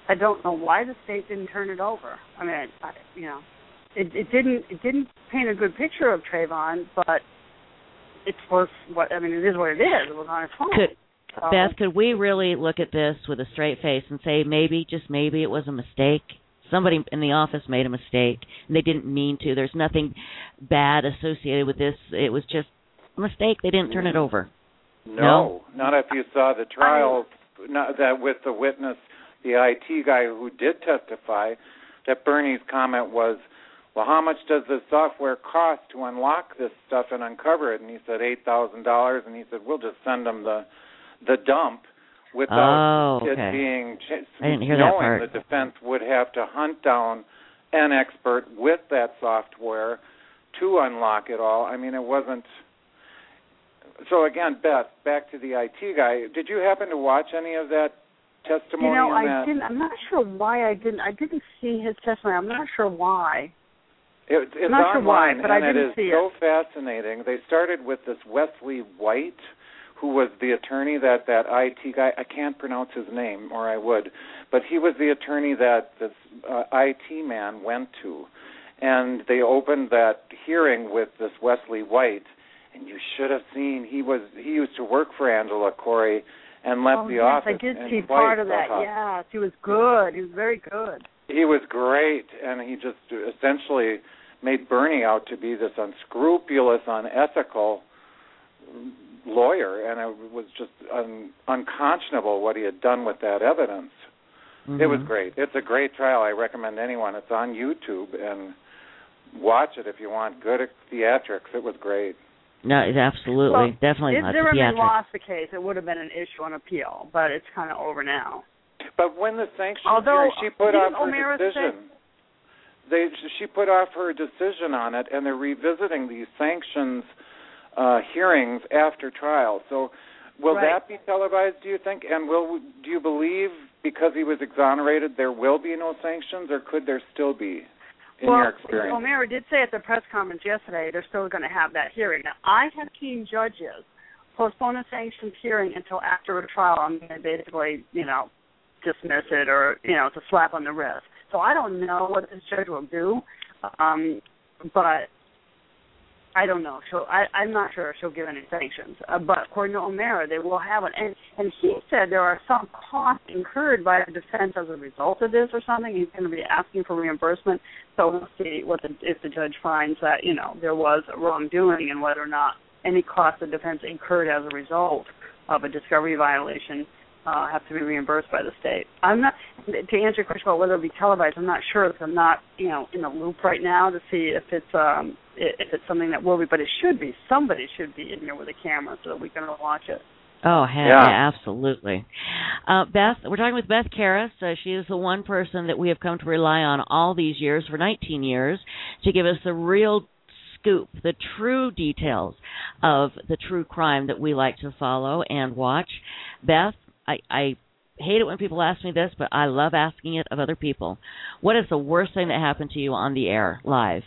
Speaker 3: I don't know why the state didn't turn it over. I mean, I, you know, it, it didn't it didn't paint a good picture of Trayvon, but it was what I mean. It is what it is. It was on his phone.
Speaker 2: Could,
Speaker 3: so.
Speaker 2: Beth, could we really look at this with a straight face and say maybe, just maybe, it was a mistake? Somebody in the office made a mistake, and they didn't mean to. There's nothing bad associated with this. It was just a mistake. They didn't turn it over.
Speaker 4: No,
Speaker 2: no?
Speaker 4: not if you saw the trial not that with the witness, the I T guy who did testify, that Bernie's comment was, well, how much does the software cost to unlock this stuff and uncover it? And he said eight thousand dollars, and he said, we'll just send them the the dump without
Speaker 2: oh, okay.
Speaker 4: it being,
Speaker 2: I didn't hear
Speaker 4: knowing
Speaker 2: that part.
Speaker 4: the defense would have to hunt down an expert with that software to unlock it all. I mean, it wasn't. So again, Beth, back to the I T guy. Did you happen to watch any of that testimony?
Speaker 3: You know,
Speaker 4: I
Speaker 3: that? didn't. I'm not sure why I didn't. I didn't see his testimony. I'm not sure why.
Speaker 4: It, it's
Speaker 3: I'm not sure why,
Speaker 4: online,
Speaker 3: but I
Speaker 4: and
Speaker 3: didn't
Speaker 4: it is
Speaker 3: see
Speaker 4: so
Speaker 3: it.
Speaker 4: fascinating. They started with this Wesley White, who was the attorney that that I T guy. I can't pronounce his name, or I would, but he was the attorney that this uh, I T man went to, and they opened that hearing with this Wesley White. And you should have seen, he was he used to work for Angela Corey and left
Speaker 3: oh,
Speaker 4: the
Speaker 3: yes,
Speaker 4: office.
Speaker 3: I did
Speaker 4: and
Speaker 3: see
Speaker 4: twice
Speaker 3: part of that,
Speaker 4: uh,
Speaker 3: yes. He was good. He was very good.
Speaker 4: He was great, and he just essentially made Bernie out to be this unscrupulous, unethical lawyer, and it was just un, unconscionable what he had done with that evidence. Mm-hmm. It was great. It's a great trial. I recommend anyone. It's on YouTube, and watch it if you want good theatrics. It was great.
Speaker 2: No, absolutely,
Speaker 3: well,
Speaker 2: definitely.
Speaker 3: If Zimmerman lost the case, it would have been an issue on appeal, but it's kind of over now.
Speaker 4: But when the sanctions
Speaker 3: Although,
Speaker 4: hearing, she put off her
Speaker 3: O'Meara
Speaker 4: decision. They, she put off her decision on it, and they're revisiting these sanctions uh, hearings after trial. So, will
Speaker 3: right.
Speaker 4: that be televised? Do you think? And will do you believe because he was exonerated, there will be no sanctions, or could there still be? In
Speaker 3: well,
Speaker 4: your experience?
Speaker 3: O'Meara did say at the press conference yesterday they're still going to have that hearing. Now, I have seen judges postpone a sanctions hearing until after a trial and basically, you know, dismiss it or, you know, it's a slap on the wrist. So I don't know what this judge will do, um, but I don't know. She'll, I, I'm not sure she'll give any sanctions. Uh, but according to O'Meara, they will have it. And, and he said there are some costs incurred by the defense as a result of this or something. He's going to be asking for reimbursement. So we'll see what the, if the judge finds that, you know, there was wrongdoing and whether or not any costs the defense incurred as a result of a discovery violation uh, have to be reimbursed by the state. I'm not, to answer your question about whether it'll be televised, I'm not sure because I'm not, you know, in the loop right now to see if it's um, if it's something that will be, but it should be. Somebody should be in here with a camera so that we can watch it.
Speaker 2: Oh, heck,
Speaker 4: yeah.
Speaker 2: yeah, absolutely. Uh, Beth, we're talking with Beth Karas. Uh, she is the one person that we have come to rely on all these years, for nineteen years, to give us the real scoop, the true details of the true crime that we like to follow and watch. Beth, I, I hate it when people ask me this, but I love asking it of other people. What is the worst thing that happened to you on the air, live?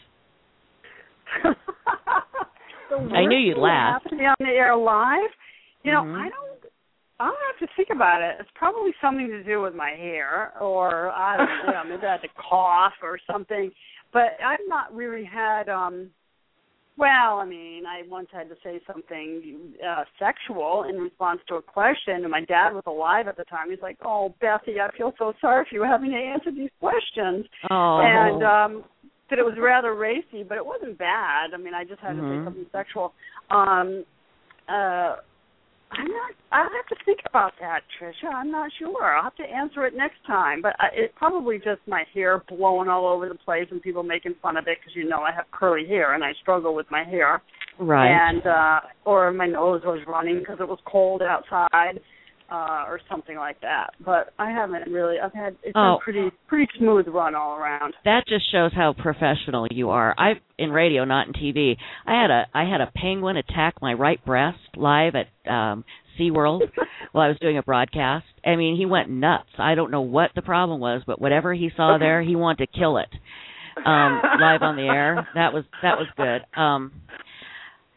Speaker 2: I knew you'd laugh.
Speaker 3: Happened to me on the air live? You know,
Speaker 2: mm-hmm.
Speaker 3: I don't. I don't have to think about it. It's probably something to do with my hair, or I don't know, you know maybe I had to cough or something. But I've not really had. um Well, I mean, I once had to say something uh, sexual in response to a question, and my dad was alive at the time. He's like, "Oh, Bethy, I feel so sorry for you having to answer these questions."
Speaker 2: Oh.
Speaker 3: And um that it was rather racy, but it wasn't bad. I mean, I just had
Speaker 2: mm-hmm.
Speaker 3: to say something sexual. Um, uh, I'm not. I'll have to think about that, Tricia. I'm not sure. I'll have to answer it next time. But I, it's probably just my hair blowing all over the place and people making fun of it because you know I have curly hair and I struggle with my hair.
Speaker 2: Right.
Speaker 3: And uh, or my nose was running because it was cold outside. Uh, or something like that, but I haven't really. I've had it's
Speaker 2: oh.
Speaker 3: been pretty pretty smooth run all around.
Speaker 2: That just shows how professional you are. I in radio, not in T V. I had a I had a penguin attack my right breast live at um, SeaWorld while I was doing a broadcast. I mean, he went nuts. I don't know what the problem was, but whatever he saw there, he wanted to kill it um, live on the air. That was that was good. Um,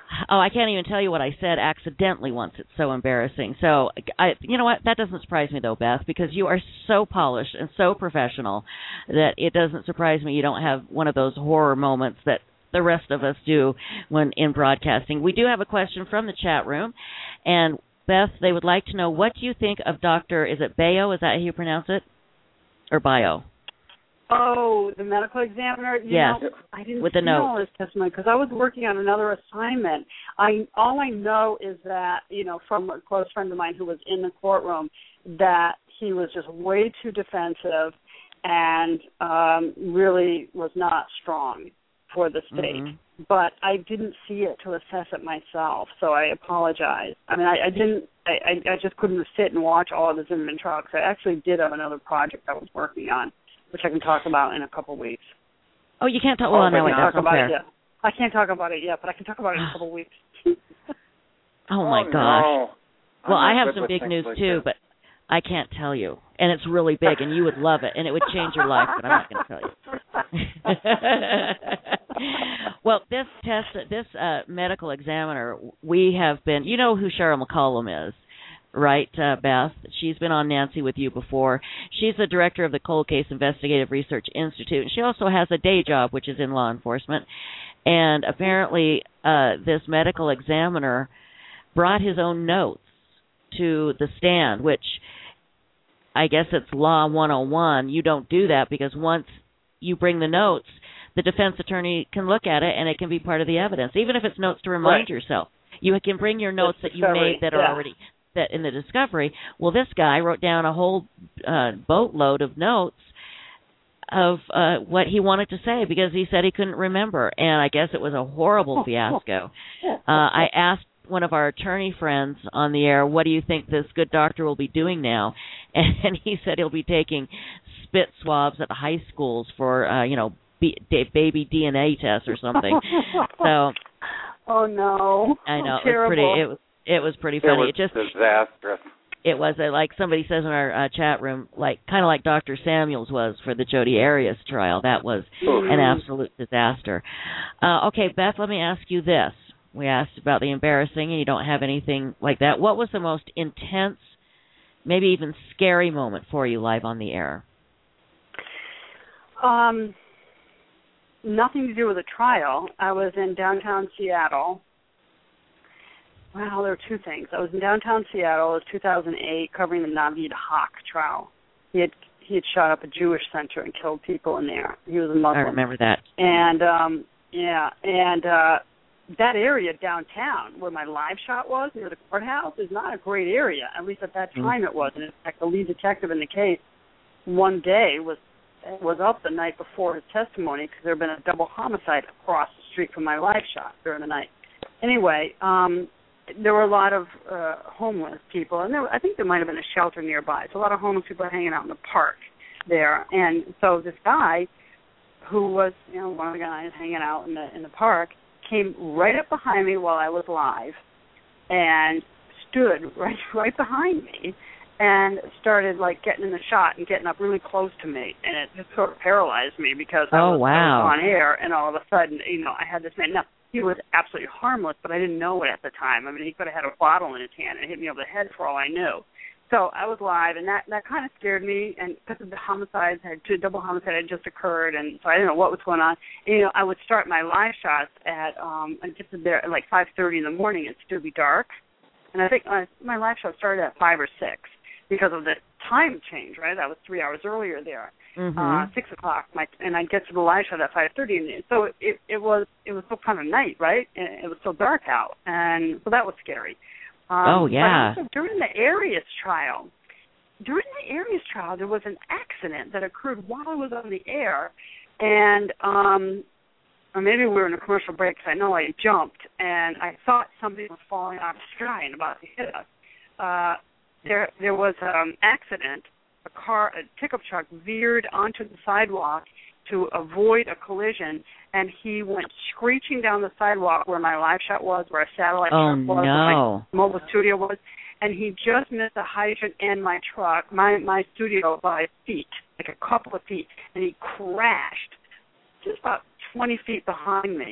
Speaker 2: Oh, I can't even tell you what I said accidentally once. It's so embarrassing. So, I, you know what? That doesn't surprise me, though, Beth, because you are so polished and so professional that it doesn't surprise me you don't have one of those horror moments that the rest of us do when in broadcasting. We do have a question from the chat room, and Beth, they would like to know, what do you think of Doctor, is it Bayo? Is that how you pronounce it? Or Bio?
Speaker 3: Oh, the medical examiner? You
Speaker 2: yes,
Speaker 3: know, I didn't
Speaker 2: with the
Speaker 3: see all
Speaker 2: note.
Speaker 3: his testimony because I was working on another assignment. I All I know is that, you know, from a close friend of mine who was in the courtroom, that he was just way too defensive and um, really was not strong for the state. Mm-hmm. But I didn't see it to assess it myself, so I apologize. I mean, I, I didn't, I, I just couldn't sit and watch all of the Zimmerman trial because I actually did have another project I was working on, which I can talk about in a couple of weeks.
Speaker 2: Oh, you can't talk, well, oh, no, wait, that's
Speaker 3: talk about
Speaker 2: fair.
Speaker 3: it yet. I can't talk about it yet, but I can talk about it in a couple of weeks.
Speaker 2: Oh, my
Speaker 4: oh,
Speaker 2: gosh.
Speaker 4: No.
Speaker 2: Well,
Speaker 4: I
Speaker 2: have some big news,
Speaker 4: like
Speaker 2: too,
Speaker 4: that.
Speaker 2: but I can't tell you. And it's really big, and you would love it, and it would change your life, but I'm not going to tell you. Well, this test, this uh, medical examiner, we have been, you know who Cheryl McCollum is, right, uh, Beth? She's been on Nancy with you before. She's the director of the Cold Case Investigative Research Institute, and she also has a day job, which is in law enforcement. And apparently uh, this medical examiner brought his own notes to the stand, which I guess it's Law one oh one. You don't do that because once you bring the notes, the defense attorney can look at it and it can be part of the evidence, even if it's notes to remind
Speaker 3: right.
Speaker 2: yourself. You can bring your notes that you
Speaker 3: discovery.
Speaker 2: made that
Speaker 3: yeah.
Speaker 2: are already that in the discovery. Well, this guy wrote down a whole uh, boatload of notes of uh, what he wanted to say because he said he couldn't remember, and I guess it was a horrible fiasco. Uh, I asked one of our attorney friends on the air, what do you think this good doctor will be doing now? And, and he said he'll be taking spit swabs at the high schools for, uh, you know, b- d- baby D N A tests or something. So,
Speaker 3: oh no!
Speaker 2: I know
Speaker 3: oh,
Speaker 2: it was pretty. It was it was pretty funny.
Speaker 4: It was
Speaker 2: it just
Speaker 4: disastrous.
Speaker 2: It was uh, like somebody says in our uh, chat room, like kind of like Doctor Samuels was for the Jodi Arias trial. That was
Speaker 3: mm-hmm.
Speaker 2: an absolute disaster. Uh, okay, Beth, let me ask you this. We asked about the embarrassing, and you don't have anything like that. What was the most intense, maybe even scary moment for you live on the air?
Speaker 3: Um, nothing to do with the trial. I was in downtown Seattle. Well, there were two things. I was in downtown Seattle. It was two thousand eight, covering the Naveed Haq trial. He had he had shot up a Jewish center and killed people in there. He was a Muslim.
Speaker 2: I remember that.
Speaker 3: And um, yeah, and uh, that area downtown where my live shot was, near the courthouse, is not a great area. At least at that time, mm-hmm. it wasn't. In fact, the lead detective in the case one day was was up the night before his testimony because there had been a double homicide across the street from my live shot during the night. Anyway, um, there were a lot of uh, homeless people, and there, I think there might have been a shelter nearby. So a lot of homeless people hanging out in the park there. And so this guy, who was, you know, one of the guys hanging out in the in the park, came right up behind me while I was live, and stood right right behind me, and started like getting in the shot and getting up really close to me, and it just sort of paralyzed me because I,
Speaker 2: oh,
Speaker 3: was,
Speaker 2: wow.
Speaker 3: I was on air, and all of a sudden, you know, I had this man. Now, he was absolutely harmless, but I didn't know it at the time. I mean, he could have had a bottle in his hand and hit me over the head for all I knew. So I was live, and that, that kind of scared me, and because of the homicides, had two double homicide had just occurred, and so I didn't know what was going on. And, you know, I would start my live shots at um, I get to there at like five thirty in the morning. It'd still be dark, and I think my, my live shot started at five or six because of the time change. Right, that was three hours earlier there.
Speaker 2: Mm-hmm.
Speaker 3: Uh, six o'clock, my, and I'd get to the live shot at five thirty, and so it it was it was still kind of night, right? And it was still dark out, and so that was scary. Um,
Speaker 2: oh, yeah.
Speaker 3: But also during the Arias trial, during the Arias trial, there was an accident that occurred while I was on the air, and um, or maybe we were in a commercial break because I know I jumped, and I thought something was falling out of the sky and about to hit us. Uh, there, there was an um, accident. A car, a pickup truck, veered onto the sidewalk to avoid a collision, and he went screeching down the sidewalk where my live shot was, where a satellite
Speaker 2: oh,
Speaker 3: truck was,
Speaker 2: no.
Speaker 3: where my mobile studio was, and he just missed the hydrant and my truck, my my studio by feet, like a couple of feet, and he crashed just about twenty feet behind me.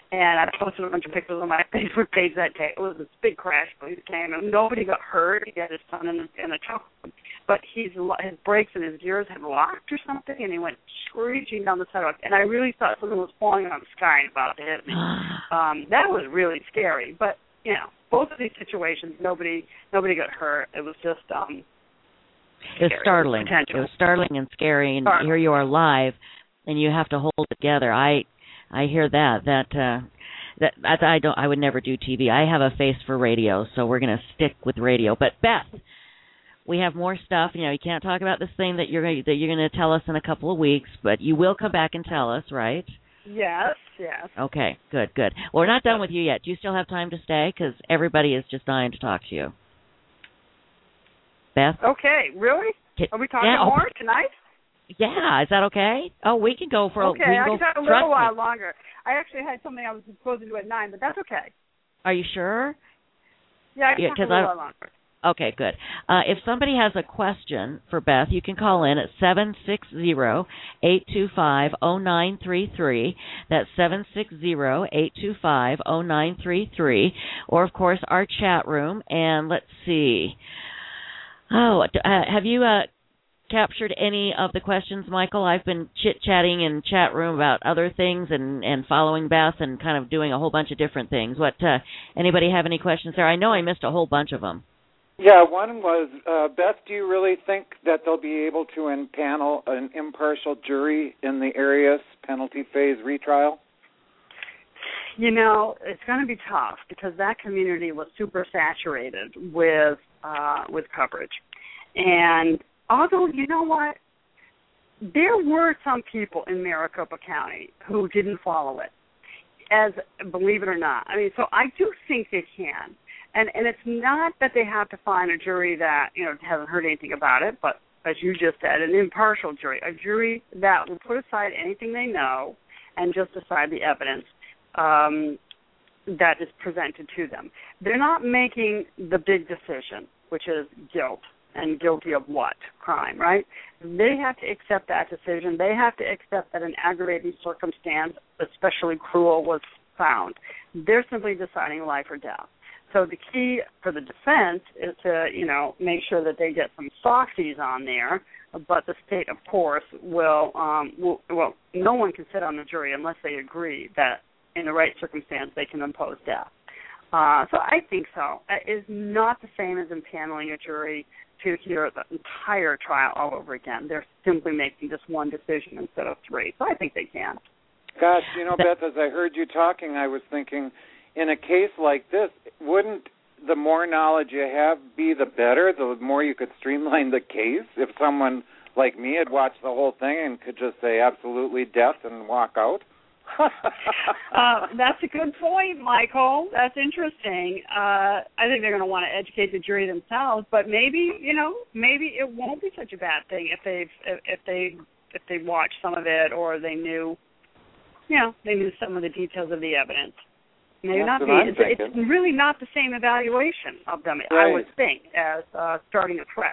Speaker 3: And I posted a bunch of pictures on my Facebook page that day. It was this big crash. Police came, and nobody got hurt. He had his son in, in a truck. But he's, his brakes and his gears had locked or something, and he went screeching down the sidewalk. And I really thought something was falling out of the sky and about to hit me. Um, that was really scary. But, you know, both of these situations, nobody nobody got hurt. It was just um,
Speaker 2: It was startling. It was startling and scary, and startling. Here you are live, and you have to hold it together. I I hear that. That uh, that I, I don't. I would never do T V. I have a face for radio, so we're going to stick with radio. But Beth, we have more stuff. You know, you can't talk about this thing that you're going that you're going to tell us in a couple of weeks, but you will come back and tell us, right?
Speaker 3: Yes. Yes.
Speaker 2: Okay. Good. Good. Well, we're not done with you yet. Do you still have time to stay? Because everybody is just dying to talk to you. Beth?
Speaker 3: Okay. Really? Are we talking
Speaker 2: yeah,
Speaker 3: more
Speaker 2: oh,
Speaker 3: tonight?
Speaker 2: Yeah, is that okay? Oh, we can go for
Speaker 3: okay,
Speaker 2: a, we can
Speaker 3: I
Speaker 2: go,
Speaker 3: can talk a little while me. longer. I actually had something I was supposed to do at nine, but that's okay.
Speaker 2: Are you sure?
Speaker 3: Yeah, I can yeah, talk a little while longer.
Speaker 2: Okay, good. Uh, if somebody has a question for Beth, you can call in at seven six zero, eight two five, zero nine three three. That's seven six zero, eight two five, zero nine three three. Or, of course, our chat room. And let's see. Oh, uh, have you... Uh, captured any of the questions, Michael? I've been chit-chatting in chat room about other things and, and following Beth and kind of doing a whole bunch of different things. What? Uh, anybody have any questions there? I know I missed a whole bunch of them.
Speaker 4: Yeah, one was, uh, Beth, do you really think that they'll be able to impanel an impartial jury in the Arias penalty phase retrial?
Speaker 3: You know, it's going to be tough because that community was super saturated with uh, with coverage. And although, you know what, there were some people in Maricopa County who didn't follow it, as believe it or not. I mean, so I do think they can. And and it's not that they have to find a jury that, you know, hasn't heard anything about it, but as you just said, an impartial jury, a jury that will put aside anything they know and just decide the evidence um, that is presented to them. They're not making the big decision, which is guilt. And guilty of what? Crime, right? They have to accept that decision. They have to accept that an aggravating circumstance, especially cruel, was found. They're simply deciding life or death. So the key for the defense is to, you know, make sure that they get some softies on there, but the state, of course, will, um, will, well, no one can sit on the jury unless they agree that in the right circumstance they can impose death. Uh, so I think so. It is not the same as impaneling a jury to hear the entire trial all over again. They're simply making just one decision instead of three. So I think they can.
Speaker 4: Gosh, you know, Beth, as I heard you talking, I was thinking, in a case like this, wouldn't the more knowledge you have be the better, the more you could streamline the case? If someone like me had watched the whole thing and could just say absolutely death and walk out?
Speaker 3: uh, that's a good point, Michael. That's interesting. Uh, I think they're going to want to educate the jury themselves, but maybe, you know, maybe it won't be such a bad thing if they if they if they watched some of it or they knew, you know, they knew some of the details of the evidence. Maybe
Speaker 4: that's
Speaker 3: not be. It's, it's really not the same evaluation of them, right. I would think, as uh, starting afresh.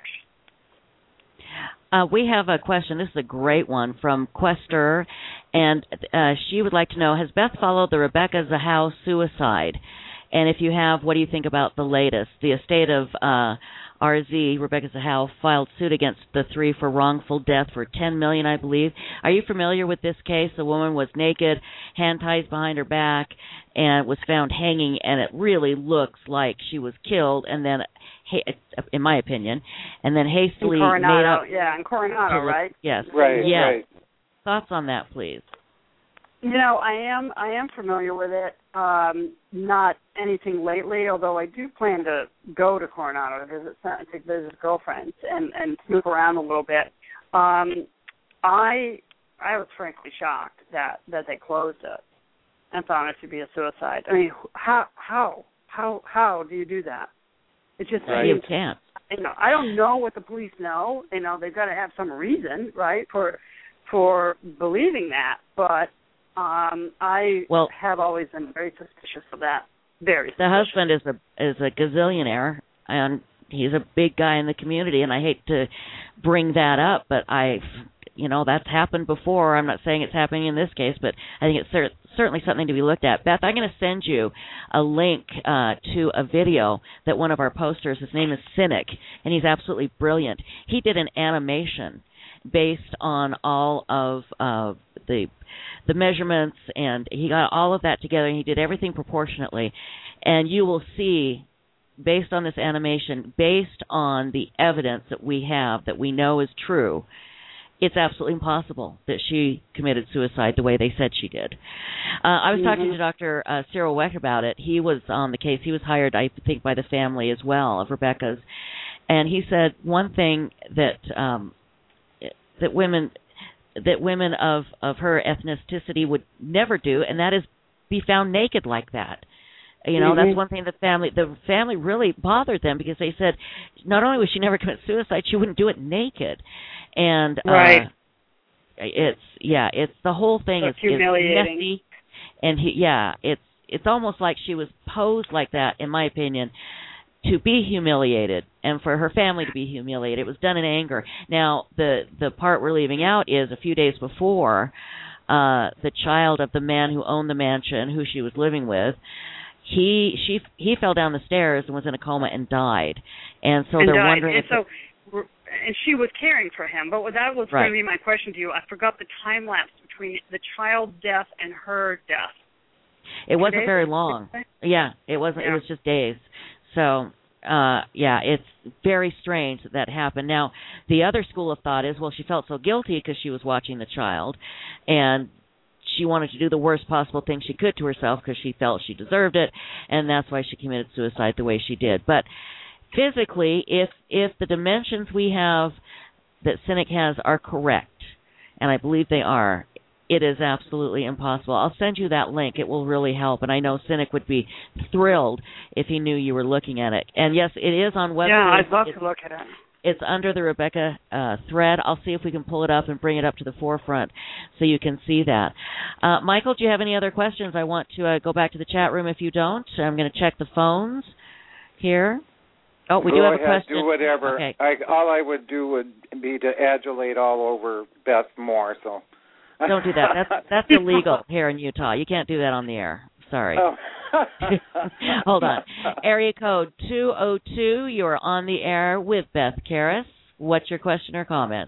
Speaker 2: Uh, we have a question. This is a great one from Quester, and uh, she would like to know, has Beth followed the Rebecca Zahau suicide? And if you have, what do you think about the latest? The estate of uh, R Z, Rebecca Zahau, filed suit against the three for wrongful death for ten million dollars, I believe. Are you familiar with this case? The woman was naked, hand ties behind her back, and was found hanging, and it really looks like she was killed, and then, in my opinion, and then hastily
Speaker 3: in Coronado,
Speaker 2: made up.
Speaker 3: Yeah, in Coronado, right?
Speaker 2: Yes.
Speaker 4: Right.
Speaker 2: Yes.
Speaker 4: Right.
Speaker 2: Thoughts on that, please?
Speaker 3: You know, I am I am familiar with it. Um, not anything lately, although I do plan to go to Coronado to visit to visit girlfriends and, and snoop around a little bit. Um, I I was frankly shocked that, that they closed it and found it to be a suicide. I mean, how how how how do you do that? It just
Speaker 2: right.
Speaker 3: seems,
Speaker 2: You can't.
Speaker 3: You know, I don't know what the police know. You know, they've got to have some reason, right, for for believing that. But um, I
Speaker 2: well,
Speaker 3: have always been very suspicious of that. Very suspicious.
Speaker 2: The husband is a is a gazillionaire, and he's a big guy in the community. And I hate to bring that up, but I you know, that's happened before. I'm not saying it's happening in this case, but I think it's cer- certainly something to be looked at. Beth, I'm going to send you a link uh, to a video that one of our posters, his name is Cynic, and he's absolutely brilliant. He did an animation based on all of uh, the the measurements, and he got all of that together, and he did everything proportionately. And you will see, based on this animation, based on the evidence that we have, that we know is true, it's absolutely impossible that she committed suicide the way they said she did. Uh, I was mm-hmm. talking to Doctor Uh, Cyril Weck about it. He was on the case. He was hired, I think, by the family as well, of Rebecca's. And he said one thing that um, that women that women of, of her ethnicity would never do, and that is be found naked like that. You know, mm-hmm. that's one thing the family the family really bothered them, because they said not only would she never commit suicide, she wouldn't do it naked. And
Speaker 3: right.
Speaker 2: uh, it's yeah, it's the whole thing
Speaker 3: so
Speaker 2: is,
Speaker 3: humiliating.
Speaker 2: is messy, and he, yeah, it's it's almost like she was posed like that, in my opinion, to be humiliated and for her family to be humiliated. It was done in anger. Now, the the part we're leaving out is a few days before, uh, the child of the man who owned the mansion, who she was living with, he she he fell down the stairs and was in a coma and died. And so
Speaker 3: and
Speaker 2: they're
Speaker 3: died.
Speaker 2: wondering
Speaker 3: and
Speaker 2: if
Speaker 3: so, it, and she was caring for him. But that was
Speaker 2: right.
Speaker 3: going to be my question to you. I forgot the time lapse between the child's death and her death.
Speaker 2: It
Speaker 3: Two
Speaker 2: wasn't
Speaker 3: days?
Speaker 2: very long. Yeah, it wasn't.
Speaker 3: Yeah.
Speaker 2: It was just days. So, uh, yeah, it's very strange that that happened. Now, the other school of thought is, well, she felt so guilty because she was watching the child, and she wanted to do the worst possible thing she could to herself because she felt she deserved it, and that's why she committed suicide the way she did. But physically, if if the dimensions we have that Cynic has are correct, and I believe they are, it is absolutely impossible. I'll send you that link. It will really help. And I know Cynic would be thrilled if he knew you were looking at it. And, yes, it is on website.
Speaker 3: Yeah, I'd love
Speaker 2: it's,
Speaker 3: to look at it.
Speaker 2: It's under the Rebecca uh, thread. I'll see if we can pull it up and bring it up to the forefront so you can see that. Uh, Michael, do you have any other questions? I want to uh, go back to the chat room if you don't. I'm going to check the phones here. Oh, we
Speaker 4: Go
Speaker 2: do have
Speaker 4: ahead,
Speaker 2: a question.
Speaker 4: do whatever.
Speaker 2: Okay.
Speaker 4: I, all I would do would be to adulate all over Beth Moore, so...
Speaker 2: Don't do that. That's that's illegal here in Utah. You can't do that on the air. Sorry.
Speaker 4: Oh.
Speaker 2: Hold on. Area code two oh two. You're on the air with Beth Karas. What's your question or comment?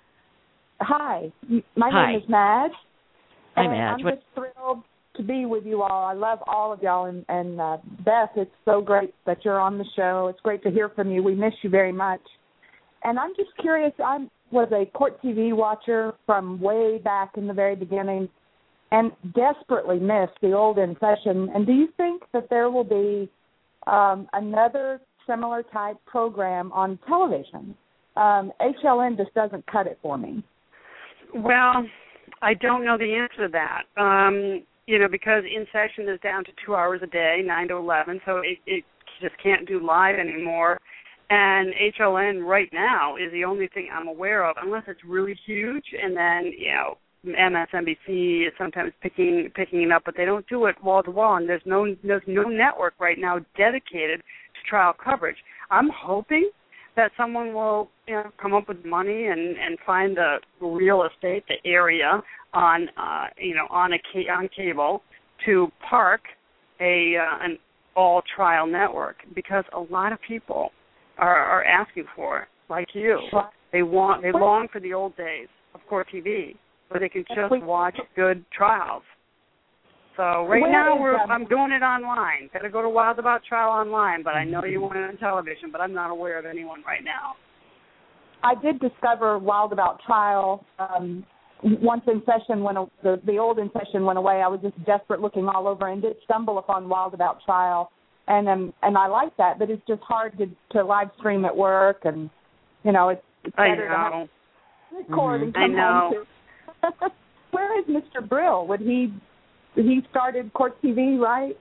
Speaker 5: Hi. My
Speaker 2: Hi.
Speaker 5: name is Madge.
Speaker 2: Hi,
Speaker 5: and
Speaker 2: Madge.
Speaker 5: I'm
Speaker 2: What?
Speaker 5: just thrilled to be with you all. I love all of y'all. And, and uh, Beth, it's so great that you're on the show. It's great to hear from you. We miss you very much. And I'm just curious. I'm was a Court T V watcher from way back in the very beginning and desperately missed the old In Session. And do you think that there will be um, another similar type program on television? Um, H L N just doesn't cut it for me.
Speaker 3: Well, I don't know the answer to that. Um, you know, because In Session is down to two hours a day, nine to eleven, so it, it just can't do live anymore. And H L N right now is the only thing I'm aware of, unless it's really huge, and then, you know, M S N B C is sometimes picking picking it up, but they don't do it wall to wall, and there's no there's no network right now dedicated to trial coverage. I'm hoping that someone will, you know, come up with money and, and find the real estate, the area on uh, you know on a on cable to park a uh, an all trial network, because a lot of people are, are asking for it, like you. They want they long for the old days of Court T V, where they can just watch good trials. So right now we're I'm doing it online. Got to go to Wild About Trial online, but I know you want it on television, but I'm not aware of anyone right now.
Speaker 5: I did discover Wild About Trial um, once In Session when the the old In Session went away. I was just desperate looking all over and did stumble upon Wild About Trial. And um, and I like that, but it's just hard to, to live stream at work, and you know it's, it's better
Speaker 3: I know.
Speaker 5: to have record
Speaker 3: mm-hmm.
Speaker 5: and come
Speaker 3: I know.
Speaker 5: home to. Where is Mister Brill? Would he he started Court T V, right?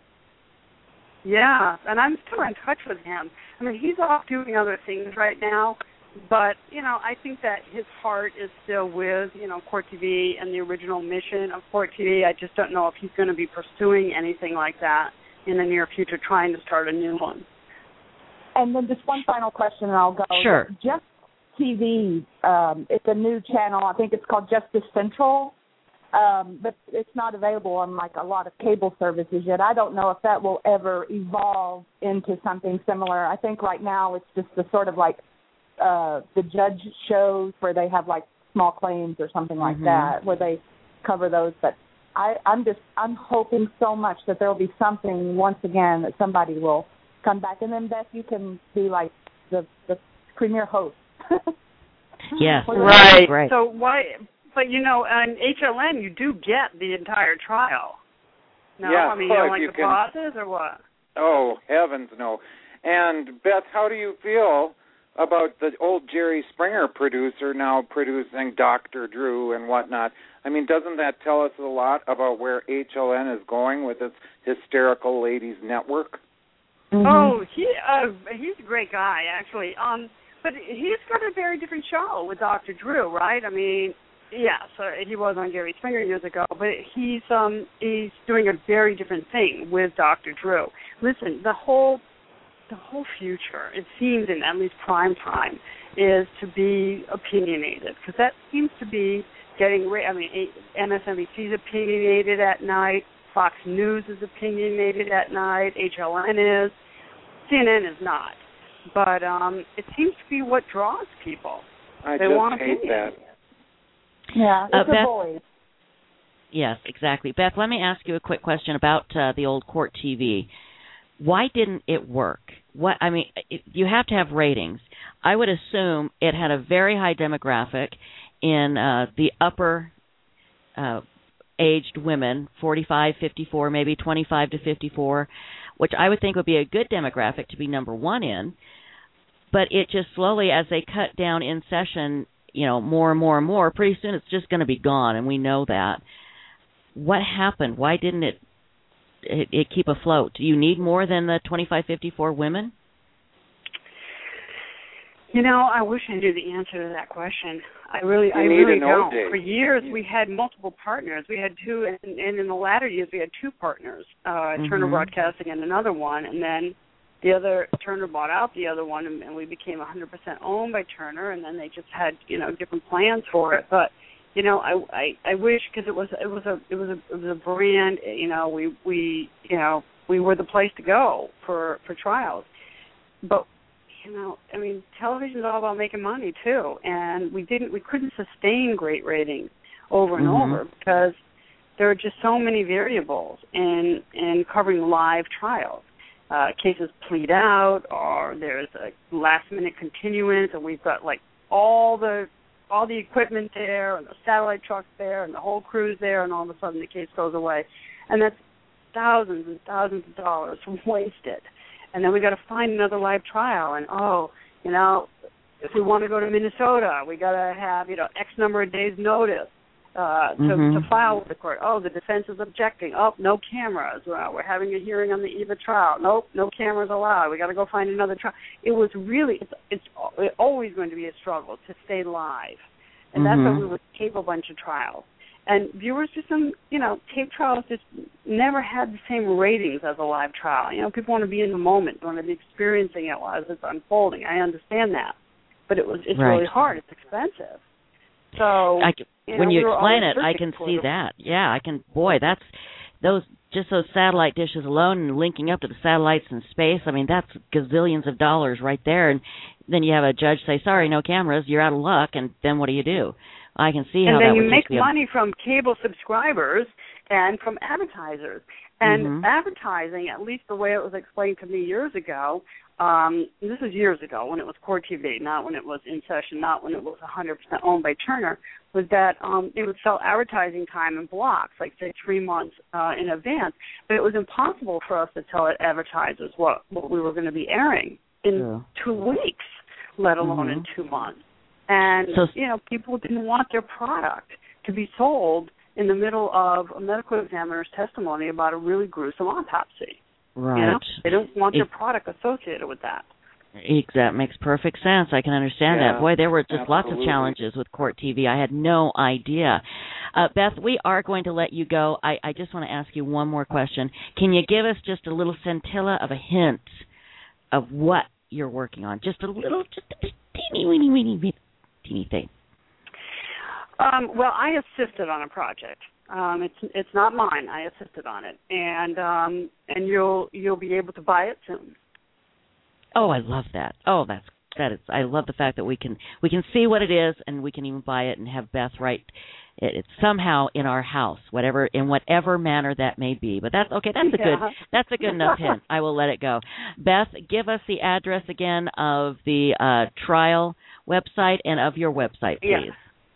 Speaker 3: Yeah, and I'm still in touch with him. I mean, he's off doing other things right now, but you know, I think that his heart is still with you know Court T V and the original mission of Court T V. I just don't know if he's going to be pursuing anything like that in the near future, trying to start a new one.
Speaker 5: And then just one final question, and I'll go.
Speaker 2: Sure.
Speaker 5: Just T V. Um, it's a new channel. I think it's called Justice Central. Um, but it's not available on like a lot of cable services yet. I don't know if that will ever evolve into something similar. I think right now it's just the sort of like uh, the judge shows where they have like small claims or something like mm-hmm. that, where they cover those. But I, I'm just I'm hoping so much that there will be something once again that somebody will come back, and then Beth, you can be like the the premier host.
Speaker 2: Yes,
Speaker 3: right.
Speaker 2: right.
Speaker 3: So why? But, you know, on H L N, you do get the entire trial. No,
Speaker 4: yeah,
Speaker 3: I mean,
Speaker 4: you
Speaker 3: you
Speaker 4: don't
Speaker 3: like
Speaker 4: you
Speaker 3: the
Speaker 4: can,
Speaker 3: pauses or what?
Speaker 4: Oh, heavens, no. And, Beth, how do you feel about the old Jerry Springer producer now producing Doctor Drew and whatnot? I mean, doesn't that tell us a lot about where H L N is going with its hysterical ladies network?
Speaker 3: Mm-hmm. Oh, he uh, he's a great guy, actually. Um, but he's got a very different show with Doctor Drew, right? I mean... Yeah, so he was on Jerry Springer years ago, but he's um he's doing a very different thing with Doctor Drew. Listen, the whole the whole future, it seems, in at least prime time, is to be opinionated, because that seems to be getting. I mean, M S N B C is opinionated at night, Fox News is opinionated at night, H L N is, C N N is not, but um it seems to be what draws people.
Speaker 4: I
Speaker 3: they
Speaker 4: just
Speaker 3: want
Speaker 4: hate
Speaker 3: opinion.
Speaker 4: that.
Speaker 5: Yeah, it's
Speaker 2: uh,
Speaker 5: a
Speaker 2: Beth,
Speaker 5: voice.
Speaker 2: Yes, exactly. Beth, let me ask you a quick question about uh, the old Court T V. Why didn't it work? What I mean, it, you have to have ratings. I would assume it had a very high demographic in uh, the upper uh, aged women, forty-five, fifty-four, maybe twenty-five to fifty-four, which I would think would be a good demographic to be number one in. But it just slowly, as they cut down in session, you know, more and more and more, pretty soon it's just going to be gone, and we know that. What happened? Why didn't it, it it keep afloat? Do you need more than the twenty-five, fifty-four women?
Speaker 3: You know, I wish I knew the answer to that question. I really,
Speaker 4: you
Speaker 3: I
Speaker 4: need
Speaker 3: really
Speaker 4: an
Speaker 3: don't.
Speaker 4: O J.
Speaker 3: For years, we had multiple partners. We had two, and, and in the latter years, we had two partners, uh, mm-hmm. Turner Broadcasting and another one, and then the other, Turner bought out the other one, and, and we became one hundred percent owned by Turner, and then they just had, you know, different plans for it. But, you know, I, I, I wish, because it was, it was a, it was a, it was a brand. You know, we, we, you know, we were the place to go for, for trials. But, you know, I mean, television's all about making money too, and we didn't, we couldn't sustain great ratings over and mm-hmm. over because there are just so many variables in in covering live trials. Uh, cases plead out, or there's a last-minute continuance, and we've got like all the all the equipment there, and the satellite trucks there, and the whole crew's there, and all of a sudden the case goes away, and that's thousands and thousands of dollars wasted. And then we got to find another live trial, and oh, you know, if we want to go to Minnesota, we got to have you know X number of days notice uh, to,
Speaker 2: mm-hmm.
Speaker 3: to file with the court. Oh, the defense is objecting. Oh, no cameras. Well, we're having a hearing on the eve of trial. Nope, no cameras allowed. We got to go find another trial. It was really, it's, it's always going to be a struggle to stay live, and
Speaker 2: mm-hmm.
Speaker 3: that's why we would tape a bunch of trials. And viewers just, you know, tape trials just never had the same ratings as a live trial. You know, people want to be in the moment, want to be experiencing it as it's unfolding. I understand that, but it was it's
Speaker 2: right.
Speaker 3: really hard. It's expensive. So
Speaker 2: I,
Speaker 3: you
Speaker 2: when
Speaker 3: know,
Speaker 2: you
Speaker 3: we
Speaker 2: explain it, I can see that. Yeah, I can. Boy, that's those just those satellite dishes alone and linking up to the satellites in space. I mean, that's gazillions of dollars right there. And then you have a judge say, "Sorry, no cameras. You're out of luck." And then what do you do? I can see how
Speaker 3: and
Speaker 2: that
Speaker 3: then you
Speaker 2: would
Speaker 3: make
Speaker 2: just be
Speaker 3: money a... from cable subscribers and from advertisers. And mm-hmm. advertising, at least the way it was explained to me years ago, um, this was years ago when it was Court T V, not when it was in session, not when it was one hundred percent owned by Turner, was that um, they would sell advertising time in blocks, like say three months uh, in advance. But it was impossible for us to tell advertisers what, what we were going to be airing in yeah. two weeks, let alone mm-hmm. in two months. And, so, you know, people didn't want their product to be sold in the middle of a medical examiner's testimony about a really gruesome autopsy.
Speaker 2: Right.
Speaker 3: You know? They don't want
Speaker 2: it,
Speaker 3: their product associated with that.
Speaker 2: That makes perfect sense. I can understand
Speaker 4: yeah,
Speaker 2: that. Boy, there were just
Speaker 4: absolutely.
Speaker 2: lots of challenges with Court T V. I had no idea. Uh, Beth, we are going to let you go. I, I just want to ask you one more question. Can you give us just a little scintilla of a hint of what you're working on? Just a little, just a teeny, weeny, weeny bit. teeny thing?
Speaker 3: Um, well, I assisted on a project. Um, it's it's not mine. I assisted on it, and um, and you'll you'll be able to buy it soon.
Speaker 2: Oh, I love that. Oh, that's that is. I love the fact that we can we can see what it is, and we can even buy it and have Beth write it, it somehow in our house, whatever in whatever manner that may be. But that's okay. That's a
Speaker 3: yeah.
Speaker 2: good that's a good enough hint. I will let it go. Beth, give us the address again of the uh, trial website and of your website, please.
Speaker 3: Yeah.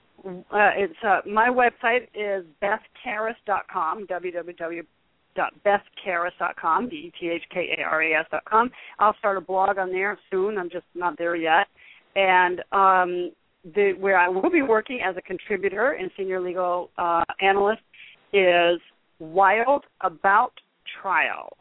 Speaker 3: Uh, it's uh, my website is beth karas dot com, w w w dot beth karas dot com, B E T H K A R A S dot com. I'll start a blog on there soon. I'm just not there yet. And um, the, where I will be working as a contributor and senior legal uh, analyst is Wild About Trial,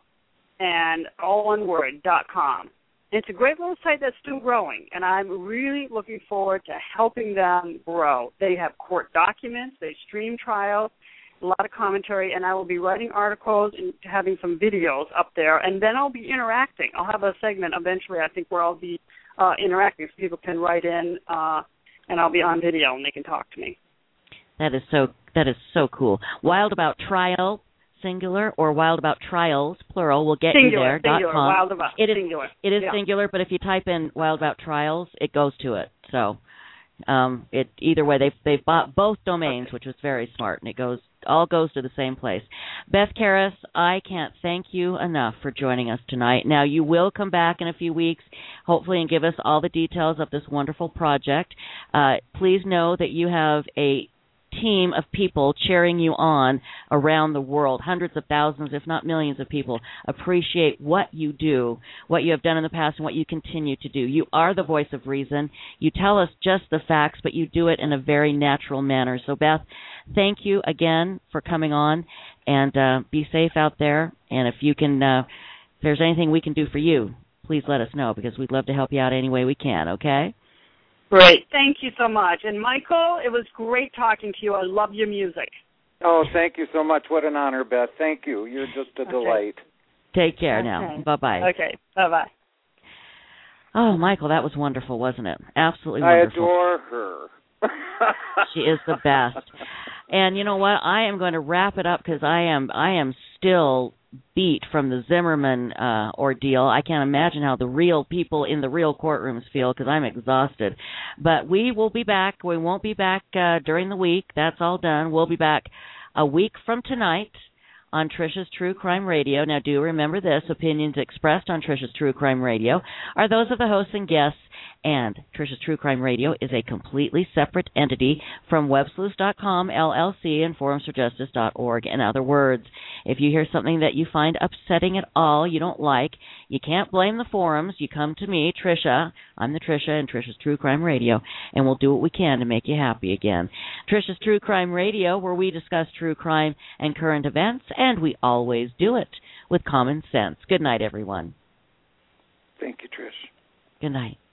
Speaker 3: and all one word, dot com. It's a great little site that's still growing, and I'm really looking forward to helping them grow. They have court documents, they stream trials, a lot of commentary, and I will be writing articles and having some videos up there, and then I'll be interacting. I'll have a segment eventually, I think, where I'll be uh, interacting, so people can write in, uh, and I'll be on video, and they can talk to me.
Speaker 2: That is so that is so cool. Wild About Trial, singular, or Wild About Trials, plural, will get
Speaker 3: singular,
Speaker 2: you there.
Speaker 3: Singular,
Speaker 2: com.
Speaker 3: Wild About,
Speaker 2: it is,
Speaker 3: singular.
Speaker 2: It is
Speaker 3: yeah.
Speaker 2: singular, but if you type in Wild About Trials, it goes to it. So um, it either way, they've, they've bought both domains, okay. which was very smart, and it goes all goes to the same place. Beth Karas, I can't thank you enough for joining us tonight. Now, you will come back in a few weeks, hopefully, and give us all the details of this wonderful project. Uh, please know that you have a team of people cheering you on around the world. Hundreds of thousands, if not millions of people appreciate what you do, what you have done in the past, and what you continue to do. You are the voice of reason. You tell us just the facts, but you do it in a very natural manner. So, Beth, thank you again for coming on, and uh, be safe out there. And if you can, uh, if there's anything we can do for you, please let us know, because we'd love to help you out any way we can, okay?
Speaker 3: Great. Thank you so much. And, Michael, it was great talking to you. I love your music.
Speaker 4: Oh, thank you so much. What an honor, Beth. Thank you. You're just a
Speaker 3: okay.
Speaker 4: delight.
Speaker 2: Take care
Speaker 3: okay.
Speaker 2: now. Bye-bye.
Speaker 3: Okay. Bye-bye.
Speaker 2: Oh, Michael, that was wonderful, wasn't it? Absolutely
Speaker 4: wonderful.
Speaker 2: I
Speaker 4: adore her.
Speaker 2: She is the best. And you know what? I am going to wrap it up because I am I am still beat from the Zimmerman uh, ordeal. I can't imagine how the real people in the real courtrooms feel, because I'm exhausted. But we will be back. We won't be back uh, during the week. That's all done. We'll be back a week from tonight on Trisha's True Crime Radio. Now, do remember this. Opinions expressed on Trisha's True Crime Radio are those of the hosts and guests, and Trisha's True Crime Radio is a completely separate entity from web sleuths dot com, L L C, and forums for justice dot org. In other words, if you hear something that you find upsetting at all, you don't like, you can't blame the forums. You come to me, Trisha. I'm the Trisha, and Trisha's True Crime Radio, and we'll do what we can to make you happy again. Trisha's True Crime Radio, where we discuss true crime and current events, and we always do it with common sense. Good night, everyone.
Speaker 4: Thank you, Trish.
Speaker 2: Good night.